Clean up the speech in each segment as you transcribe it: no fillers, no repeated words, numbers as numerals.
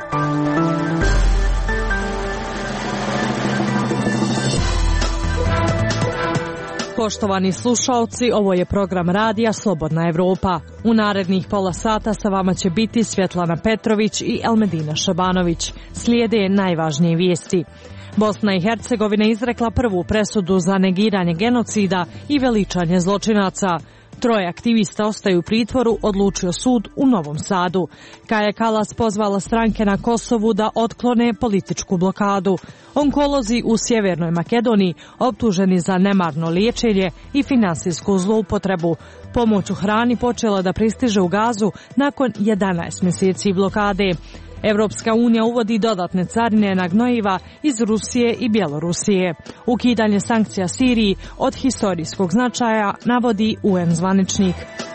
Poštovani slušaoci, ovo je program radija Slobodna Evropa. U narednih pola sata sa vama će biti Svjetlana Petrović i Elmedina Šabanović. Slijede najvažnije vijesti. Bosna i Hercegovina izrekla prvu presudu za negiranje genocida i veličanje zločinaca. 3 aktivista ostaju u pritvoru, odlučio sud u Novom Sadu. Kaja Kallas pozvala stranke na Kosovu da otklone političku blokadu. Onkolozi u Sjevernoj Makedoniji optuženi za nemarno liječenje i finansijsku zloupotrebu. Pomoć u hrani počela da pristiže u Gazu nakon 11 mjeseci blokade. Evropska unija uvodi dodatne carine na gnojiva iz Rusije i Bjelorusije. Ukidanje sankcija Siriji od historijskog značaja, navodi UN zvaničnik.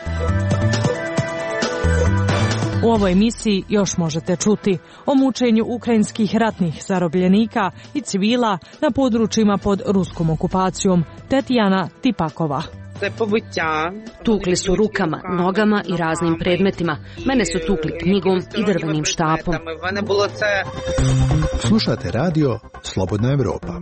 U ovoj emisiji još možete čuti o mučenju ukrajinskih ratnih zarobljenika i civila na područjima pod ruskom okupacijom. Tetjana Tipakova. Tukli su rukama, nogama i raznim predmetima. Mene su tukli knjigom i drvenim štapom. Slušate radio Slobodna Evropa.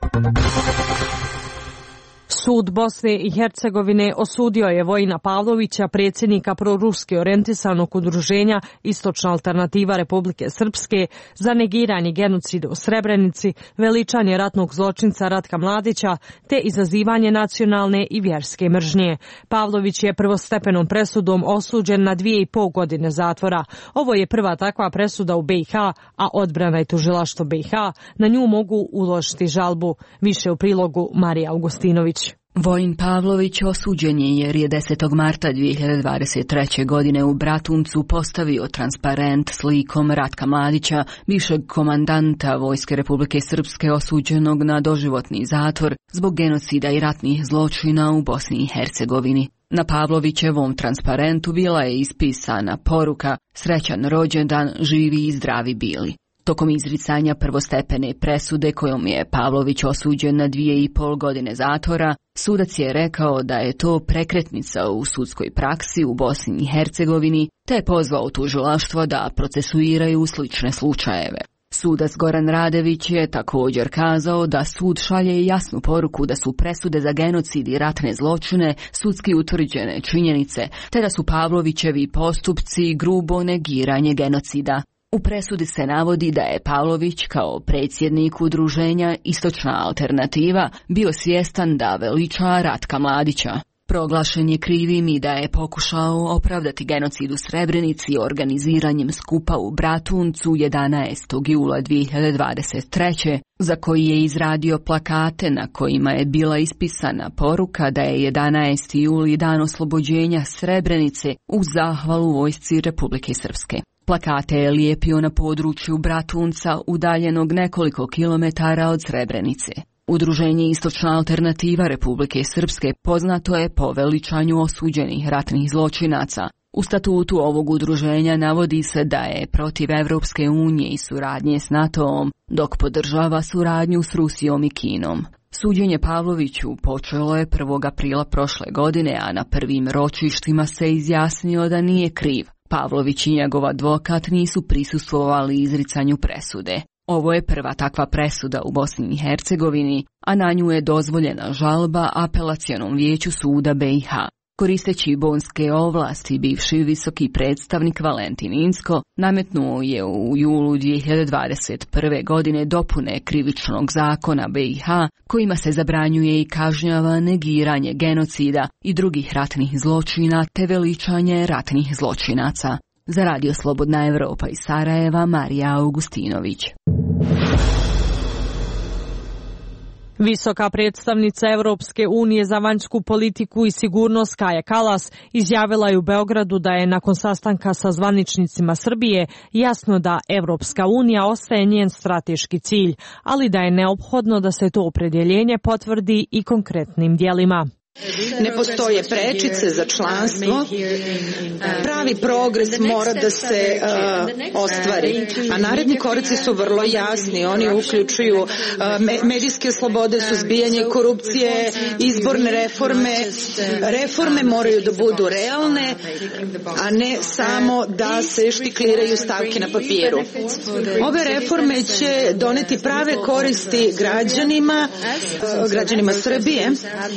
Sud Bosne i Hercegovine osudio je Vojina Pavlovića, predsjednika proruski orijentisanog udruženja Istočna alternativa Republike Srpske, za negiranje genocida u Srebrenici, veličanje ratnog zločinca Ratka Mladića te izazivanje nacionalne i vjerske mržnje. Pavlović je prvostepenom presudom osuđen na 2,5 godine zatvora. Ovo je prva takva presuda u BiH, a odbrana i tužilaštvo BiH na nju mogu uložiti žalbu. Više u prilogu Marija Augustinović. Vojin Pavlović osuđen je jer je 10. marta 2023. godine u Bratuncu postavio transparent slikom Ratka Mladića, bivšeg komandanta Vojske Republike Srpske osuđenog na doživotni zatvor zbog genocida i ratnih zločina u Bosni i Hercegovini. Na Pavlovićevom transparentu bila je ispisana poruka: "Srećan rođendan, živi i zdravi bili." Tokom izricanja prvostepene presude kojom je Pavlović osuđen na 2,5 godine zatvora, sudac je rekao da je to prekretnica u sudskoj praksi u Bosni i Hercegovini, te je pozvao tužilaštvo da procesuiraju slične slučajeve. Sudac Goran Radević je također kazao da sud šalje jasnu poruku da su presude za genocid i ratne zločine sudski utvrđene činjenice, te da su Pavlovićevi postupci grubo negiranje genocida. U presudi se navodi da je Pavlović kao predsjednik udruženja Istočna alternativa bio svjestan da veliča Ratka Mladića. Proglašen je krivim i da je pokušao opravdati genocid u Srebrenici organiziranjem skupa u Bratuncu 11. jula 2023. za koji je izradio plakate na kojima je bila ispisana poruka da je 11. juli dan oslobođenja Srebrenice u zahvalu vojsci Republike Srpske. Plakate je lijepio na području Bratunca, udaljenog nekoliko kilometara od Srebrenice. Udruženje Istočna alternativa Republike Srpske poznato je po veličanju osuđenih ratnih zločinaca. U statutu ovog udruženja navodi se da je protiv Evropske unije i suradnje s NATO-om, dok podržava suradnju s Rusijom i Kinom. Suđenje Pavloviću počelo je 1. aprila prošle godine, a na prvim ročištima se izjasnio da nije kriv. Pavlović i njegov advokat nisu prisustvovali izricanju presude. Ovo je prva takva presuda u Bosni i Hercegovini, a na nju je dozvoljena žalba apelacionom vijeću suda BiH. Koristeći bonske ovlasti, bivši visoki predstavnik Valentin Inzko nametnuo je u julu 2021. godine dopune krivičnog zakona BiH, kojima se zabranjuje i kažnjava negiranje genocida i drugih ratnih zločina te veličanje ratnih zločinaca. Za Radio Slobodna Evropa iz Sarajeva, Marija Augustinović. Visoka predstavnica Europske unije za vanjsku politiku i sigurnost Kaja Kallas izjavila je u Beogradu da je nakon sastanka sa zvaničnicima Srbije jasno da Europska unija ostaje njen strateški cilj, ali da je neophodno da se to opredjeljenje potvrdi i konkretnim djelima. Ne postoje prečice za članstvo. Pravi progres mora da se ostvari. A naredni koraci su vrlo jasni. Oni uključuju medijske slobode, suzbijanje korupcije, izborne reforme. Reforme moraju da budu realne, a ne samo da se štikliraju stavke na papiru. Ove reforme će doneti prave koristi građanima Srbije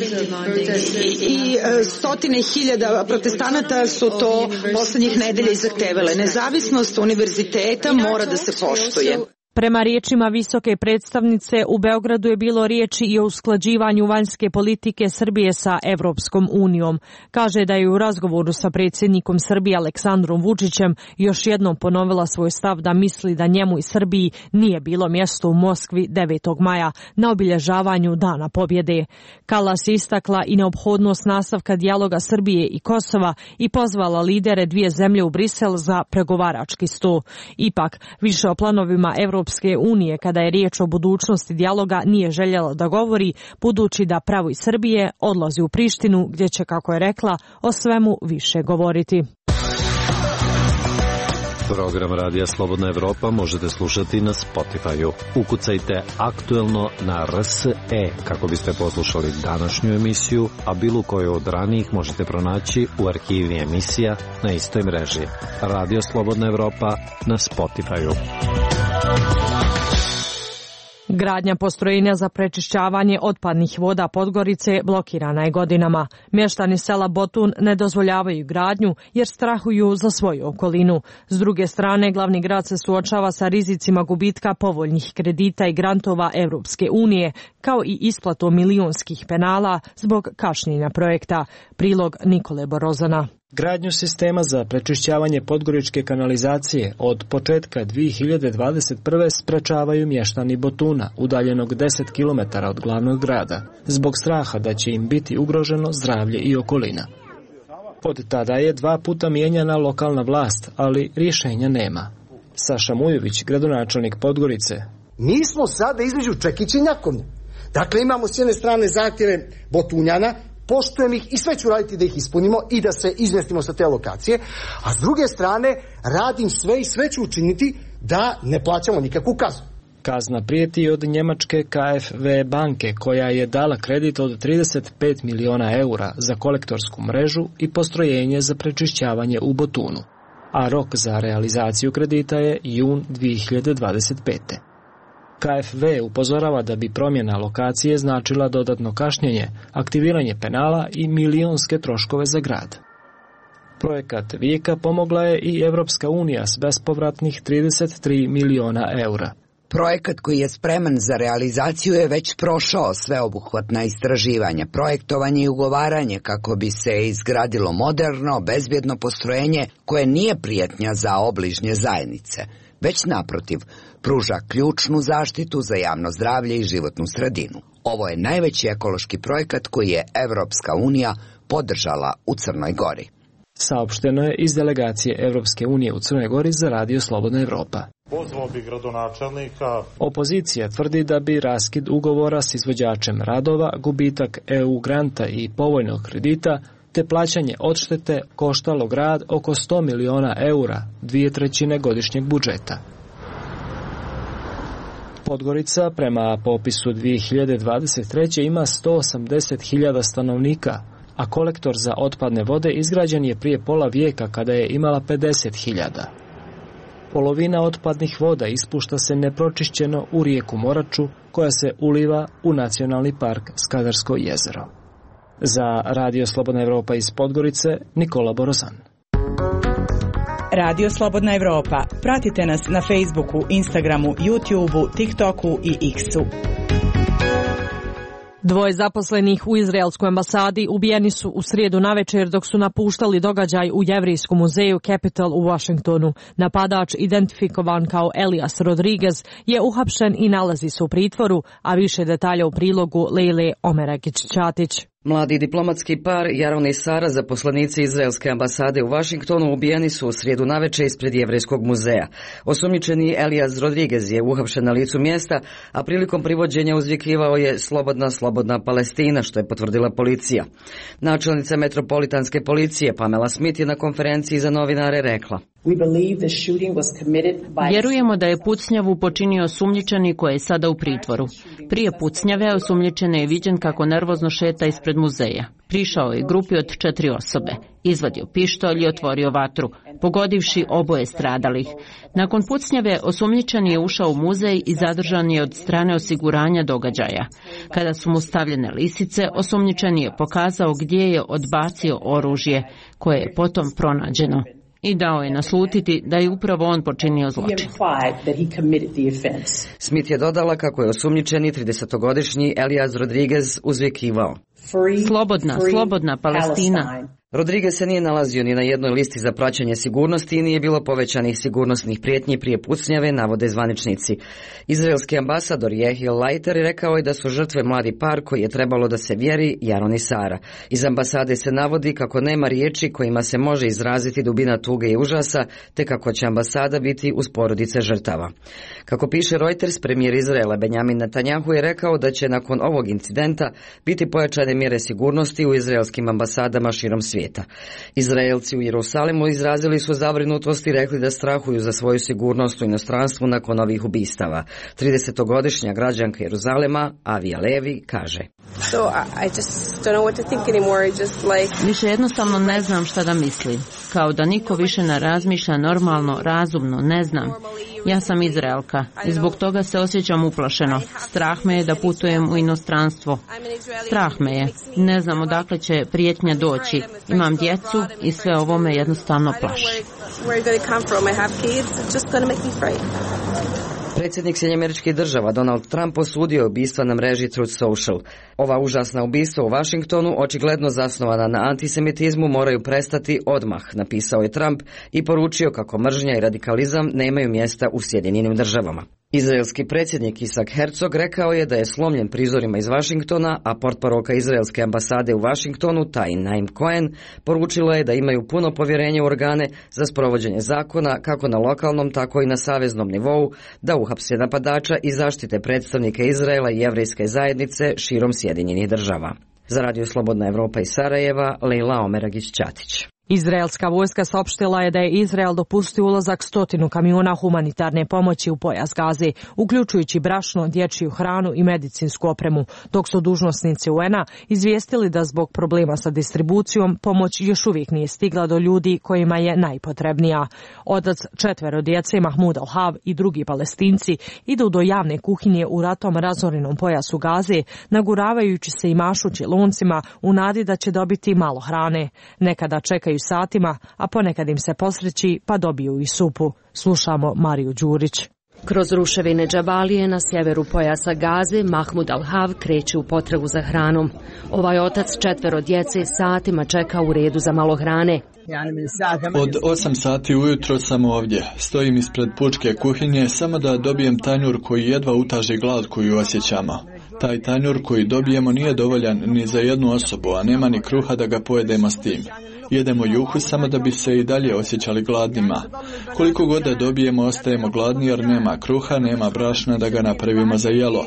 i stotine hiljada protestanata su to poslednjih nedelja i zahtevale. Nezavisnost univerziteta mora da se poštuje. Prema riječima visoke predstavnice, u Beogradu je bilo riječi i o usklađivanju vanjske politike Srbije sa Evropskom unijom. Kaže da je u razgovoru sa predsjednikom Srbije Aleksandrom Vučićem još jednom ponovila svoj stav da misli da njemu i Srbiji nije bilo mjesto u Moskvi 9. maja na obilježavanju Dana pobjede. Kallas je istakla i neophodnost nastavka dijaloga Srbije i Kosova i pozvala lidere dvije zemlje u Brisel za pregovarački sto. Ipak, više o planovima Evropske unije kada je riječ o budućnosti dijaloga nije željela da govori, budući da pravo iz Srbije odlazi u Prištinu gdje će, kako je rekla, o svemu više govoriti. Program Radija Slobodna Evropa možete slušati na Spotify-u. Ukucajte aktuelno na RSE kako biste poslušali današnju emisiju, a bilo koju od ranijih možete pronaći u arhivi emisija na istoj mreži. Radio Slobodna Evropa na Spotify-u. Gradnja postrojenja za prečišćavanje otpadnih voda Podgorice blokirana je godinama. Mještani sela Botun ne dozvoljavaju gradnju jer strahuju za svoju okolinu. S druge strane, glavni grad se suočava sa rizicima gubitka povoljnih kredita i grantova Evropske unije, kao i isplatom milionskih penala zbog kašnjenja projekta. Prilog Nikole Borozana. Gradnju sistema za prečišćavanje podgoričke kanalizacije od početka 2021. sprečavaju mještani Botuna, udaljenog 10 km od glavnog grada, zbog straha da će im biti ugroženo zdravlje i okolina. Od tada je 2 puta mijenjana lokalna vlast, ali rješenja nema. Saša Mujović, gradonačelnik Podgorice. Mi smo sada između čekića i njakovnja. Dakle, imamo s jedne strane zahtjeve Botunjana, poštujem ih i sve ću raditi da ih ispunimo i da se izmjestimo sa te lokacije, a s druge strane radim sve i sve ću učiniti da ne plaćamo nikakvu kaznu. Kazna prijeti od njemačke KfW banke koja je dala kredit od 35 miliona eura za kolektorsku mrežu i postrojenje za prečišćavanje u Botunu, a rok za realizaciju kredita je jun 2025. KfW upozorava da bi promjena lokacije značila dodatno kašnjenje, aktiviranje penala i milionske troškove za grad. Projekat Vijeka pomogla je i Evropska unija s bespovratnih 33 miliona eura. Projekat koji je spreman za realizaciju je već prošao sveobuhvatna istraživanja, projektovanje i ugovaranje kako bi se izgradilo moderno, bezbjedno postrojenje koje nije prijetnja za obližnje zajednice, već naprotiv, pruža ključnu zaštitu za javno zdravlje i životnu sredinu. Ovo je najveći ekološki projekat koji je Evropska unija podržala u Crnoj Gori. Saopšteno je iz delegacije Evropske unije u Crnoj Gori za Radio Slobodna Evropa. Pozvao bi gradonačelnika. Opozicija tvrdi da bi raskid ugovora s izvođačem radova, gubitak EU granta i povoljnog kredita te plaćanje odštete koštalo grad oko 100 miliona eura, 2/3 godišnjeg budžeta. Podgorica prema popisu 2023. ima 180.000 stanovnika, a kolektor za otpadne vode izgrađen je prije pola vijeka kada je imala 50.000. Polovina otpadnih voda ispušta se nepročišćeno u rijeku Moraču koja se uliva u nacionalni park Skadarsko jezero. Za Radio Slobodna Evropa iz Podgorice, Nikola Borozan. Radio Slobodna Evropa. Pratite nas na Facebooku, Instagramu, YouTubeu, TikToku i X-u. 2 zaposlenih u izraelskoj ambasadi ubijeni su u srijedu navečer dok su napuštali događaj u Jevrijskom muzeju Capitol u Washingtonu. Napadač, identifikovan kao Elias Rodriguez, je uhapšen i nalazi se u pritvoru, a više detalja u prilogu Lejle Omeragić-Ćatić. Mladi diplomatski par Jaron i Sara, zaposlenici izraelske ambasade u Vašingtonu, ubijeni su u srijedu naveče ispred Jevrejskog muzeja. Osumnjičeni Elias Rodriguez je uhapšen na licu mjesta, a prilikom privođenja uzvikivao je slobodna, slobodna Palestina, što je potvrdila policija. Načelnica metropolitanske policije Pamela Smith je na konferenciji za novinare rekla: Vjerujemo da je pucnjavu počinio osumnjičeni koji je sada u pritvoru. Prije pucnjave osumnjičeni je viđen kako nervozno šeta ispred muzeja. Prišao je grupi od 4 osobe. Izvadio pištolj i otvorio vatru, pogodivši oboje stradalih. Nakon pucnjave osumnjičeni je ušao u muzej i zadržan je od strane osiguranja događaja. Kada su mu stavljene lisice, osumnjičeni je pokazao gdje je odbacio oružje, koje je potom pronađeno. I dao je naslutiti da je upravo on počinio zločin. Smith je dodala kako je osumnjičeni 30-godišnji Elias Rodriguez uzvikivao: Slobodna, slobodna Palestina. Rodriguez se nije nalazio ni na jednoj listi za praćenje sigurnosti i nije bilo povećanih sigurnosnih prijetnji prije pucnjave, navode zvaničnici. Izraelski ambasador Jehiel Leiter rekao je da su žrtve mladi par koji je trebalo da se vjeri, Jaron i Sara. Iz ambasade se navodi kako nema riječi kojima se može izraziti dubina tuge i užasa, te kako će ambasada biti uz porodice žrtava. Kako piše Reuters, premijer Izraela Benjamin Netanjahu je rekao da će nakon ovog incidenta biti pojačane mjere sigurnosti u izraelskim ambasadama širom svijeta. Izraelci u Jerusalimu izrazili su zabrinutost i rekli da strahuju za svoju sigurnost u inostranstvu nakon ovih ubistava. 30-godišnja građanka Jeruzalema, Avija Levi, kaže: Više jednostavno ne znam šta da mislim. Kao da niko više ne razmišlja normalno, razumno, ne znam. Ja sam Izraelka i zbog toga se osjećam uplašeno. Strah me je da putujem u inostranstvo. Strah me je. Ne znam odakle će prijetnja doći. Imam djecu i sve ovo me jednostavno plaši. Predsjednik Sjedinjenih Država Donald Trump osudio ubistva na mreži Truth Social. Ova užasna ubistva u Vašingtonu, očigledno zasnovana na antisemitizmu, moraju prestati odmah, napisao je Trump i poručio kako mržnja i radikalizam nemaju mjesta u Sjedinjenim Državama. Izraelski predsjednik Isak Herzog rekao je da je slomljen prizorima iz Vašingtona, a portparolka izraelske ambasade u Vašingtonu, Tain Naim Cohen, poručila je da imaju puno povjerenje u organe za sprovođenje zakona kako na lokalnom, tako i na saveznom nivou, da uhapse napadača i zaštite predstavnike Izraela i jevrejske zajednice širom Sjedinjenih Država. Za Radio Slobodna Evropa iz Sarajeva, Lejla Omeragić-Ćatić. Izraelska vojska saopštila je da je Izrael dopustio ulazak 100 kamiona humanitarne pomoći u pojas Gaze, uključujući brašno, dječju hranu i medicinsku opremu, dok su dužnosnici UN-a izvijestili da zbog problema sa distribucijom pomoć još uvijek nije stigla do ljudi kojima je najpotrebnija. Otac 4 djece, Mahmud Al-Hav i drugi Palestinci idu do javne kuhinje u ratom razorenom pojasu Gaze, naguravajući se i mašući loncima u nadi da će dobiti malo hrane. Nekada čekaju satima, a ponekad im se posreći pa dobiju i supu. Slušamo Mariju Đurić. Kroz ruševine Džabalije na sjeveru pojasa Gaze, Mahmud Al-Hav kreće u potragu za hranom. Ovaj otac 4 djece satima čeka u redu za malo hrane. Od 8 sati ujutro sam ovdje. Stojim ispred pučke kuhinje samo da dobijem tanjur koji jedva utaži glad koju osjećamo. Taj tanjur koji dobijemo nije dovoljan ni za jednu osobu, a nema ni kruha da ga pojedemo s tim. Jedemo juhu samo da bi se i dalje osjećali gladnima. Koliko god da dobijemo, ostajemo gladni jer nema kruha, nema brašna da ga napravimo za jelo.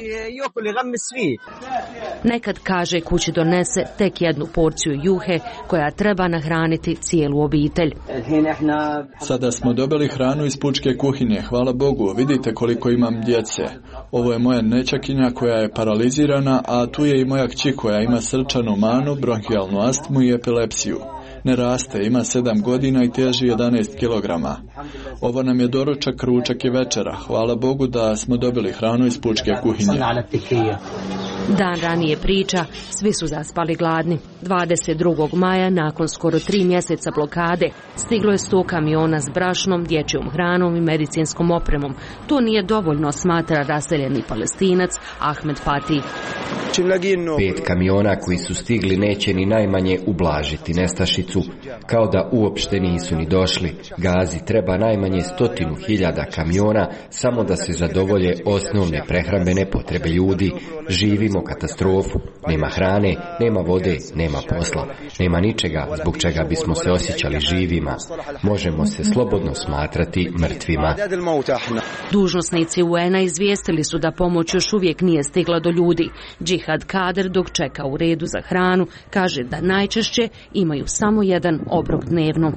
Nekad, kaže, kući donese tek jednu porciju juhe koja treba nahraniti cijelu obitelj. Sada smo dobili hranu iz pučke kuhinje, hvala Bogu, vidite koliko imam djece. Ovo je moja nećakinja koja je paralizirana, a tu je i moja kći koja ima srčanu manu, bronhijalnu astmu i epilepsiju. Ne raste, ima 7 godina i teži 11 kilograma. Ovo nam je doručak, ručak i večera. Hvala Bogu da smo dobili hranu iz pučke kuhinje. Dan ranije priča, svi su zaspali gladni. 22. maja, nakon skoro 3 mjeseca blokade, stiglo je 100 kamiona s brašnom, dječjom hranom i medicinskom opremom. To nije dovoljno, smatra raseljeni Palestinac Ahmed Fatih. 5 kamiona koji su stigli neće ni najmanje ublažiti nestašicu, kao da uopšte nisu ni došli. Gazi treba najmanje 100.000 kamiona samo da se zadovolje osnovne prehrambene potrebe ljudi. Živimo vidimo katastrofu. Nema hrane, nema vode, nema posla, nema ničega zbog čega bismo se osjećali živima. Možemo se slobodno smatrati mrtvima. Dužnosnici UN-a izvijestili su da pomoć još uvijek nije stigla do ljudi. Džihad Kader, dok čeka u redu za hranu, kaže da najčešće imaju samo jedan obrok dnevno.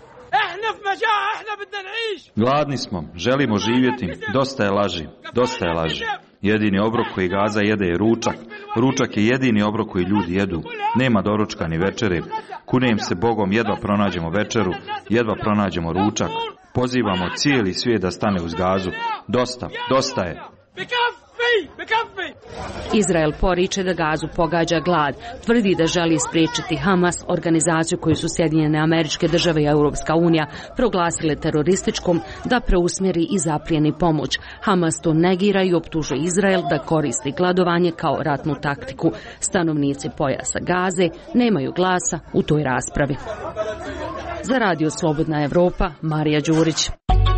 Gladni smo, želimo živjeti, dosta je laži. Jedini obrok koji Gaza jede je ručak. Ručak je jedini obrok koji ljudi jedu. Nema doručka ni večere. Kunem se Bogom, jedva pronađemo večeru, jedva pronađemo ručak. Pozivamo cijeli svijet da stane uz Gazu. Dosta je. Izrael poriče da Gazu pogađa glad. Tvrdi da želi spriječiti Hamas, organizaciju koju su Sjedinjene Američke Države i Europska unija proglasile terorističkom, da preusmjeri i zaplijeni pomoć. Hamas to negira i optužuje Izrael da koristi gladovanje kao ratnu taktiku. Stanovnici pojasa Gaze nemaju glasa u toj raspravi. Za Radio Slobodna Evropa, Marija Đurić.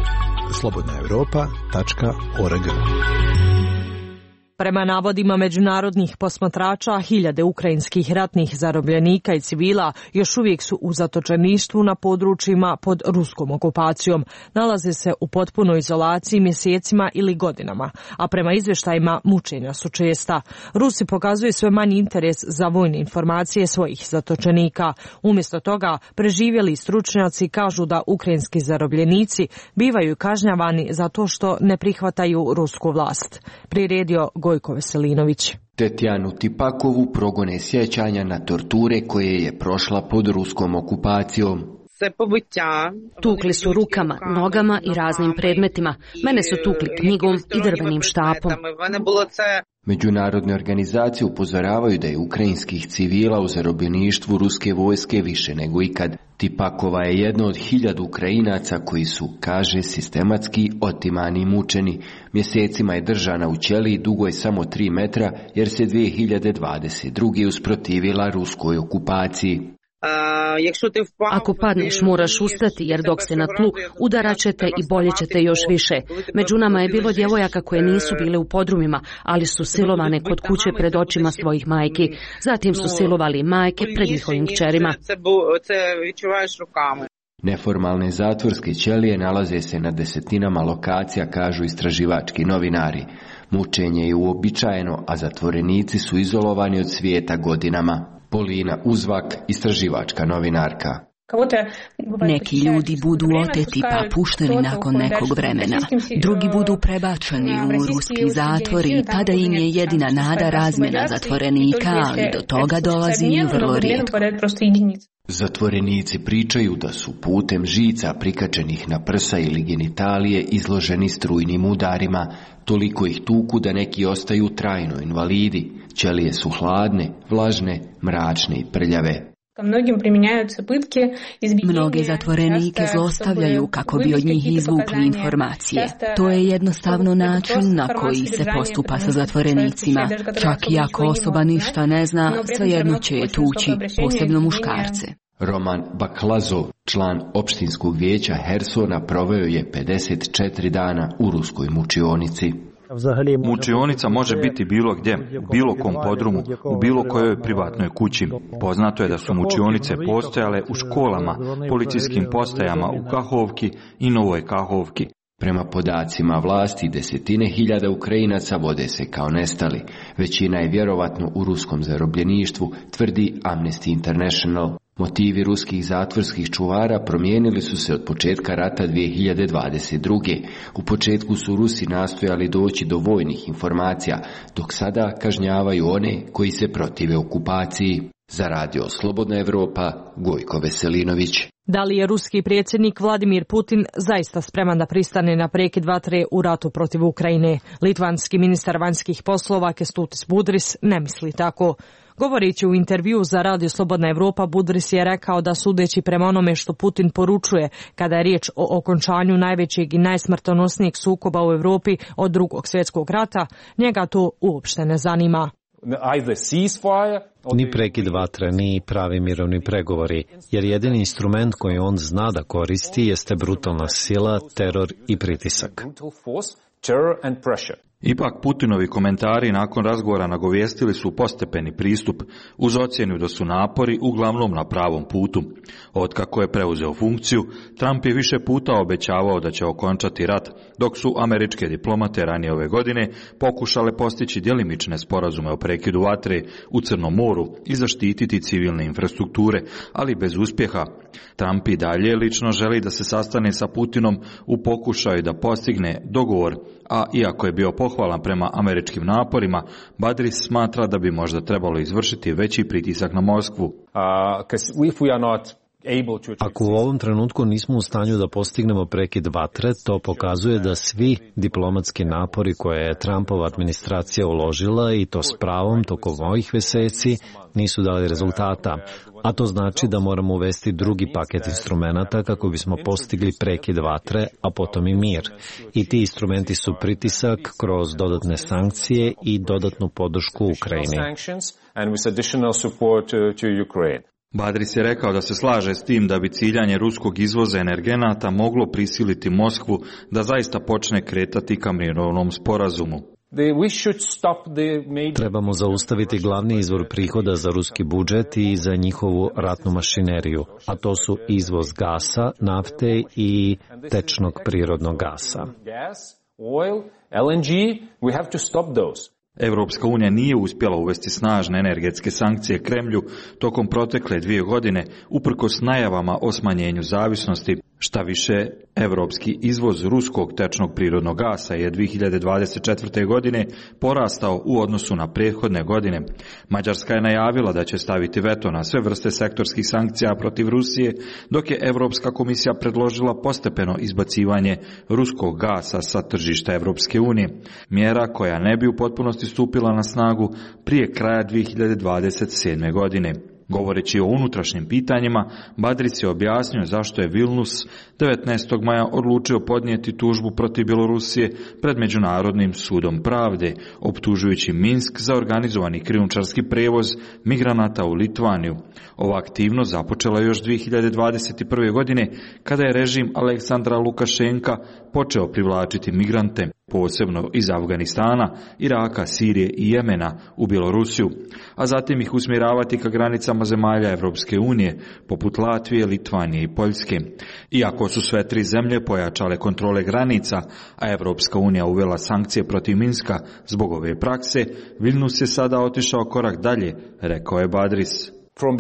slobodnaevropa.org. Prema navodima međunarodnih posmatrača, hiljade ukrajinskih ratnih zarobljenika i civila još uvijek su u zatočeništvu na područjima pod ruskom okupacijom. Nalaze se u potpunoj izolaciji mjesecima ili godinama, a prema izvještajima mučenja su česta. Rusi pokazuju sve manji interes za vojne informacije svojih zatočenika. Umjesto toga, preživjeli stručnjaci kažu da ukrajinski zarobljenici bivaju kažnjavani za to što ne prihvataju rusku vlast. Priredio Gojko Veselinović. Tetjanu Tipakovu progone sjećanja na torture koje je prošla pod ruskom okupacijom. Tukli su rukama, nogama i raznim predmetima. Mene su tukli knjigom i drvenim štapom. Međunarodne organizacije upozoravaju da je ukrajinskih civila u zarobljeništvu ruske vojske više nego ikad. Tipakova je jedna od 1000 Ukrajinaca koji su, kaže, sistematski otimani i mučeni. Mjesecima je držana u ćeliji dugoj samo 3 metra jer se 2022. usprotivila ruskoj okupaciji. Ako padneš, moraš ustati, jer dok ste na tlu, udarat ćete i boljet ćete još više. Među nama je bilo djevojaka koje nisu bile u podrumima, ali su silovane kod kuće pred očima svojih majki. Zatim su silovali majke pred njihovim kćerima. Neformalne zatvorske ćelije nalaze se na desetinama lokacija, kažu istraživački novinari. Mučenje je uobičajeno, a zatvorenici su izolovani od svijeta godinama. Polina Uzvak, istraživačka novinarka. Neki ljudi budu oteti pa pušteni nakon nekog vremena. Drugi budu prebačeni u ruski zatvor i tada im je jedina nada razmjena zatvorenika, ali do toga dolazi vrlo rijetko. Zatvorenici pričaju da su putem žica prikačenih na prsa ili genitalije izloženi strujnim udarima, toliko ih tuku da neki ostaju trajno invalidi. Ćelije su hladne, vlažne, mračne i prljave. Mnoge zatvorenike zlostavljaju kako bi od njih izvukli informacije. To je jednostavno način na koji se postupa sa zatvorenicima. Čak i ako osoba ništa ne zna, svejedno će je tući, posebno muškarce. Roman Baklazov, član opštinskog vijeća Hersona, proveo je 54 dana u ruskoj mučionici. Mučionica može biti bilo gdje, u bilo kom podrumu, u bilo kojoj privatnoj kući. Poznato je da su mučionice postojale u školama, policijskim postajama u Kahovki i Novoj Kahovki. Prema podacima vlasti, 10.000 Ukrajinaca vode se kao nestali. Većina je vjerovatno u ruskom zarobljeništvu, tvrdi Amnesty International. Motivi ruskih zatvorskih čuvara promijenili su se od početka rata 2022. U početku su Rusi nastojali doći do vojnih informacija, dok sada kažnjavaju one koji se protive okupaciji. Za Radio Slobodna Evropa, Gojko Veselinović. Da li je ruski predsjednik Vladimir Putin zaista spreman da pristane na prekid vatre u ratu protiv Ukrajine? Litvanski ministar vanjskih poslova Kęstutis Budris ne misli tako. Govoreći u intervju za Radio Slobodna Evropa, Budris je rekao da sudeći prema onome što Putin poručuje kada je riječ o okončanju najvećeg i najsmrtonosnijeg sukoba u Europi od Drugog svjetskog rata, njega to uopšte ne zanima. Ni prekid vatre, ni pravi mirovni pregovori, jer jedini instrument koji on zna da koristi jeste brutalna sila, teror i pritisak. Ipak Putinovi komentari nakon razgovora nagovijestili su postepeni pristup uz ocjenu da su napori uglavnom na pravom putu. Otkako je preuzeo funkciju, Trump je više puta obećavao da će okončati rat, dok su američke diplomate ranije ove godine pokušale postići djelimične sporazume o prekidu vatre u Crnom moru i zaštititi civilne infrastrukture, ali bez uspjeha. Trump i dalje lično želi da se sastane sa Putinom u pokušaju da postigne dogovor, a iako je bio pohvalan prema američkim naporima, Badris smatra da bi možda trebalo izvršiti veći pritisak na Moskvu. Ako u ovom trenutku nismo u stanju da postignemo prekid vatre, to pokazuje da svi diplomatski napori koje je Trumpova administracija uložila, i to s pravom tokom ovih mjeseci, nisu dali rezultata. A to znači da moramo uvesti drugi paket instrumenata kako bismo postigli prekid vatre, a potom i mir. I ti instrumenti su pritisak kroz dodatne sankcije i dodatnu podršku Ukrajini. Badris je rekao da se slaže s tim da bi ciljanje ruskog izvoza energenata moglo prisiliti Moskvu da zaista počne kretati ka mirovnom sporazumu. Trebamo zaustaviti glavni izvor prihoda za ruski budžet i za njihovu ratnu mašineriju, a to su izvoz gasa, nafte i tečnog prirodnog gasa. Evropska unija nije uspjela uvesti snažne energetske sankcije Kremlju tokom protekle 2 godine, uprkos najavama o smanjenju zavisnosti. Šta više, evropski izvoz ruskog tečnog prirodnog gasa je 2024. godine porastao u odnosu na prethodne godine. Mađarska je najavila da će staviti veto na sve vrste sektorskih sankcija protiv Rusije, dok je Evropska komisija predložila postepeno izbacivanje ruskog gasa sa tržišta Evropske unije, mjera koja ne bi u potpunosti stupila na snagu prije kraja 2027. godine. Govoreći o unutrašnjim pitanjima, Badris je objasnio zašto je Vilnius 19. maja odlučio podnijeti tužbu protiv Bjelorusije pred Međunarodnim sudom pravde, optužujući Minsk za organizovani krijumčarski prevoz migranata u Litvaniju. Ova aktivnost započela još 2021. godine, kada je režim Aleksandra Lukašenka počeo privlačiti migrante, posebno iz Afganistana, Iraka, Sirije i Jemena u Bjelorusiju, a zatim ih usmjeravati ka granicama zemalja Evropske unije, poput Latvije, Litvanije i Poljske. Iako su sve 3 zemlje pojačale kontrole granica, a Evropska unija uvela sankcije protiv Minska zbog ove prakse, Vilnius je sada otišao korak dalje, rekao je Badris.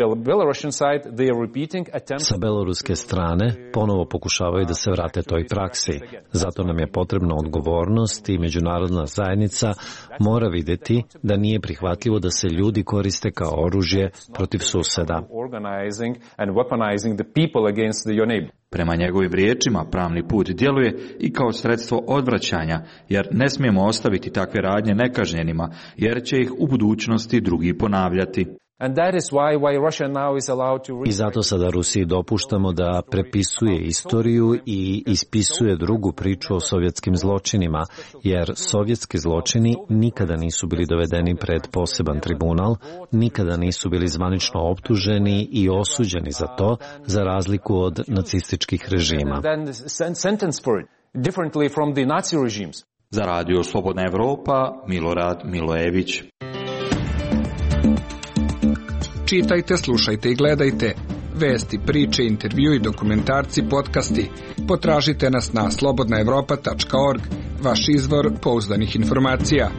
Sa beloruske strane ponovo pokušavaju da se vrate toj praksi. Zato nam je potrebna odgovornost i međunarodna zajednica mora vidjeti da nije prihvatljivo da se ljudi koriste kao oružje protiv susjeda. Prema njegovim riječima, pravni put djeluje i kao sredstvo odvraćanja, jer ne smijemo ostaviti takve radnje nekažnjenima, jer će ih u budućnosti drugi ponavljati. I zato sada Rusiji dopuštamo da prepisuje istoriju i ispisuje drugu priču o sovjetskim zločinima, jer sovjetski zločini nikada nisu bili dovedeni pred poseban tribunal, nikada nisu bili zvanično optuženi i osuđeni za to, za razliku od nacističkih režima. Za Radio Slobodna Evropa, Milorad Milojević. Čitajte, slušajte i gledajte. Vesti, priče, intervjui, dokumentarci, podcasti. Potražite nas na slobodnaevropa.org, vaš izvor pouzdanih informacija.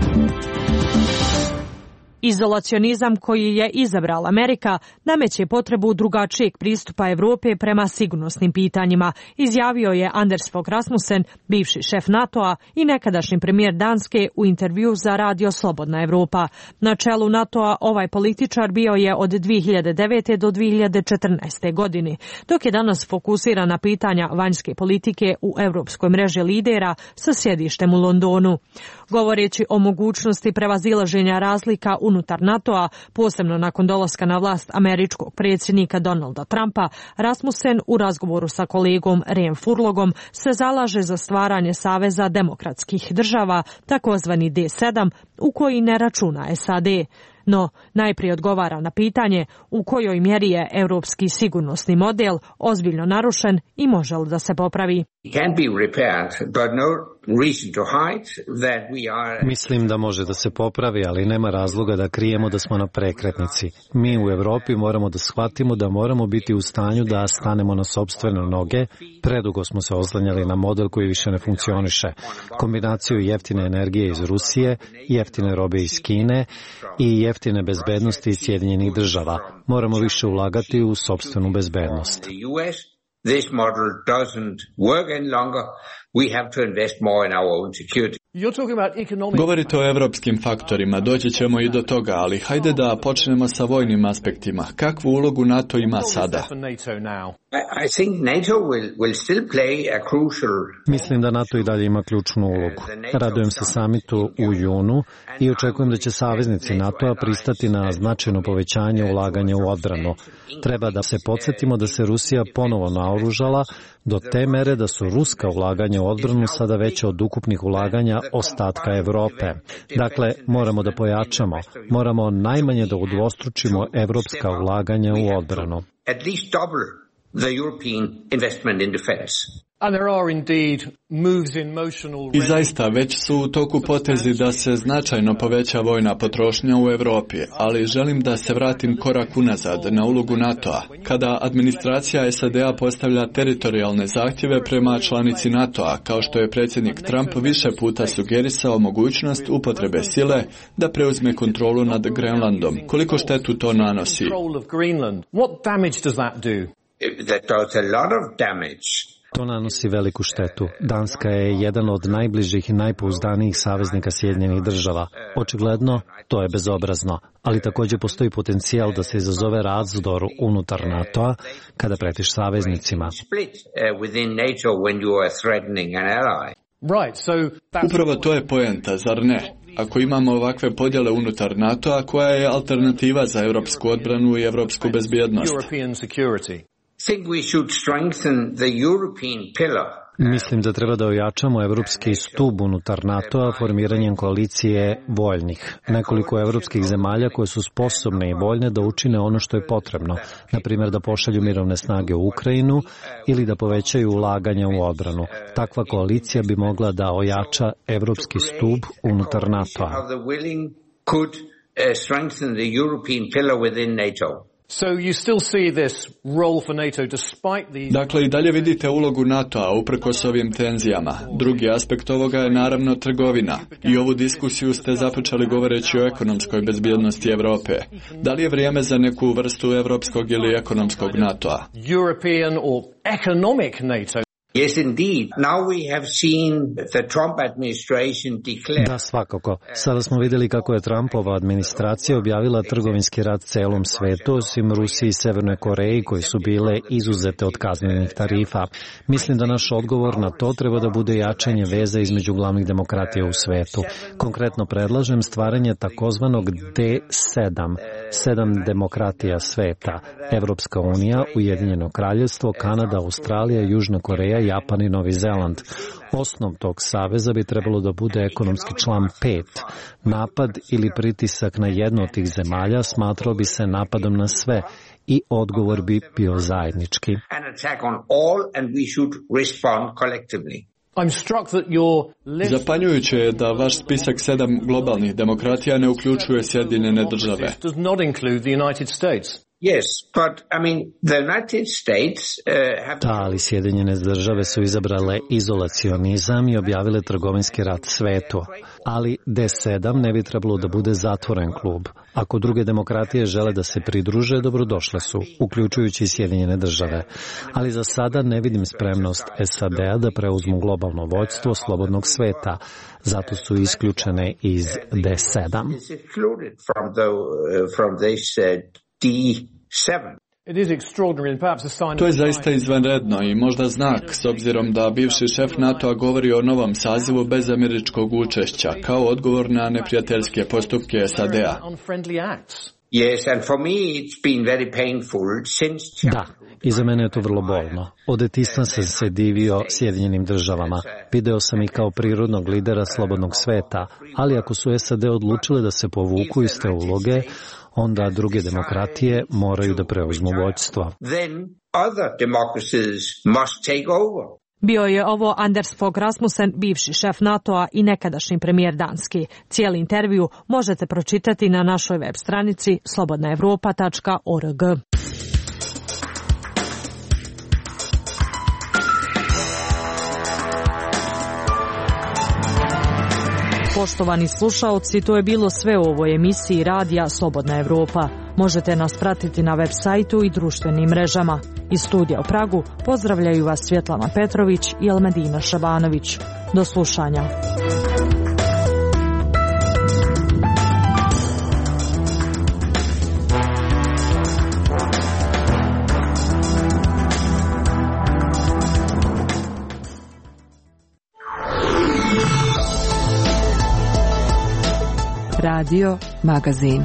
Izolacionizam koji je izabrala Amerika nameće potrebu drugačijeg pristupa Europe prema sigurnosnim pitanjima, izjavio je Anders Fogh Rasmussen, bivši šef NATO-a i nekadašnji premijer Danske u intervju za Radio Slobodna Evropa. Na čelu NATO-a ovaj političar bio je od 2009. do 2014. godine, dok je danas fokusiran na pitanja vanjske politike u europskoj mreži lidera sa sjedištem u Londonu. Govoreći o mogućnosti prevazilaženja razlika unutar NATO-a, posebno nakon dolaska na vlast američkog predsjednika Donalda Trumpa, Rasmussen u razgovoru sa kolegom Rem Furlogom se zalaže za stvaranje Saveza demokratskih država, takozvani D7, u koji ne računa SAD. No, najprije odgovara na pitanje u kojoj mjeri je europski sigurnosni model ozbiljno narušen i može li da se popravi. Mislim da može da se popravi, ali nema razloga da krijemo da smo na prekretnici. Mi u Evropi moramo da shvatimo da moramo biti u stanju da stanemo na sopstvene noge. Predugo smo se oslanjali na model koji više ne funkcioniše. Kombinaciju jeftine energije iz Rusije, jeftine robe iz Kine i jeftine bezbednosti iz Sjedinjenih država. Moramo više ulagati u sopstvenu bezbednost. This model doesn't work any longer. We have to invest more in our own security. Govorite o evropskim faktorima, doći ćemo i do toga, ali hajde da počnemo sa vojnim aspektima. Kakvu ulogu NATO ima sada? Mislim da NATO i dalje ima ključnu ulogu. Radujem se samitu u junu i očekujem da će saveznici NATO-a pristati na značajno povećanje ulaganja u odbranu. Treba da se podsjetimo da se Rusija ponovo naoružala do te mere da su ruska ulaganja u odbranu sada veća od ukupnih ulaganja ostatka Evrope. Dakle, moramo da pojačamo. Moramo najmanje da udvostručimo evropska ulaganja u odbranu. At least double the European investment in defense. I zaista, već su u toku potezi da se značajno poveća vojna potrošnja u Evropi, ali želim da se vratim korak unazad na ulogu NATO-a. Kada administracija SAD-a postavlja teritorijalne zahtjeve prema članici NATO-a, kao što je predsjednik Trump više puta sugerisao mogućnost upotrebe sile da preuzme kontrolu nad Grenlandom. Koliko štetu to nanosi? That does a lot of damage. To nanosi veliku štetu. Danska je jedan od najbližih i najpouzdanijih saveznika Sjedinjenih država. Očigledno, to je bezobrazno, ali također postoji potencijal da se izazove razdor unutar NATO-a kada pretiš saveznicima. Upravo to je poenta, zar ne? Ako imamo ovakve podjele unutar NATO-a, koja je alternativa za europsku odbranu i europsku bezbjednost? Mislim da treba da ojačamo evropski stub unutar NATO-a formiranjem koalicije voljnih. Nekoliko evropskih zemalja koje su sposobne i voljne da učine ono što je potrebno, na primjer da pošalju mirovne snage u Ukrajinu ili da povećaju ulaganja u odbranu. Takva koalicija bi mogla da ojača evropski stub unutar NATO-a. Dakle, i dalje vidite ulogu NATO-a uprkos ovim tenzijama. Drugi aspekt ovoga je naravno trgovina. I ovu diskusiju ste započeli govoreći o ekonomskoj bezbjednosti Evrope. Da li je vrijeme za neku vrstu evropskog ili ekonomskog NATO-a? Yes, indeed. Now we have seen the Trump administration declare. Da, svakako. Sada smo vidjeli kako je Trumpova administracija objavila trgovinski rat celom svetu, osim Rusiji i Severnoj Koreji, koji su bile izuzete od kaznenih tarifa. Mislim da naš odgovor na to treba da bude jačanje veza između glavnih demokratija u svetu. Konkretno predlažem stvaranje takozvanog D7, 7 demokratija sveta, Evropska unija, Ujedinjeno kraljevstvo, Kanada, Australija, Južna Koreja, Japan i Novi Zeland. Osnov tog saveza bi trebalo da bude ekonomski član 5. Napad ili pritisak na jednu od tih zemalja smatrao bi se napadom na sve i odgovor bi bio zajednički. Zapanjujuće je da vaš spisak 7 globalnih demokratija ne uključuje Sjedinjene države. Yes, but I mean the United States have. Da, ali Sjedinjene države su izabrale izolacionizam i objavile trgovinski rat svetu. Ali D7 ne bi trebalo da bude zatvoren klub. Ako druge demokratije žele da se pridruže, dobrodošle su, uključujući i Sjedinjene države. Ali za sada ne vidim spremnost SAD-a da preuzmu globalno vođstvo slobodnog sveta. Zato su isključene iz D7. To je zaista izvanredno i možda znak, s obzirom da bivši šef NATO-a govori o novom sazivu bez američkog učešća, kao odgovor na neprijateljske postupke SAD-a. Da, i za mene je to vrlo bolno. Od detinjstva sam se divio Sjedinjenim državama. Video sam ih kao prirodnog lidera slobodnog sveta, ali ako su SAD odlučile da se povuku iz te uloge, onda druge demokratije moraju da preuzmu vođstvo. Bio je ovo Anders Fogh Rasmussen, bivši šef NATO-a i nekadašnji premijer Danski. Cijeli intervju možete pročitati na našoj web stranici slobodnaevropa.org. Poštovani slušaoci, to je bilo sve u ovoj emisiji radija Slobodna Evropa. Možete nas pratiti na web sajtu i društvenim mrežama. Iz studija u Pragu pozdravljaju vas Svjetlana Petrović i Elmedina Šabanović. Do slušanja. Radio Magazin.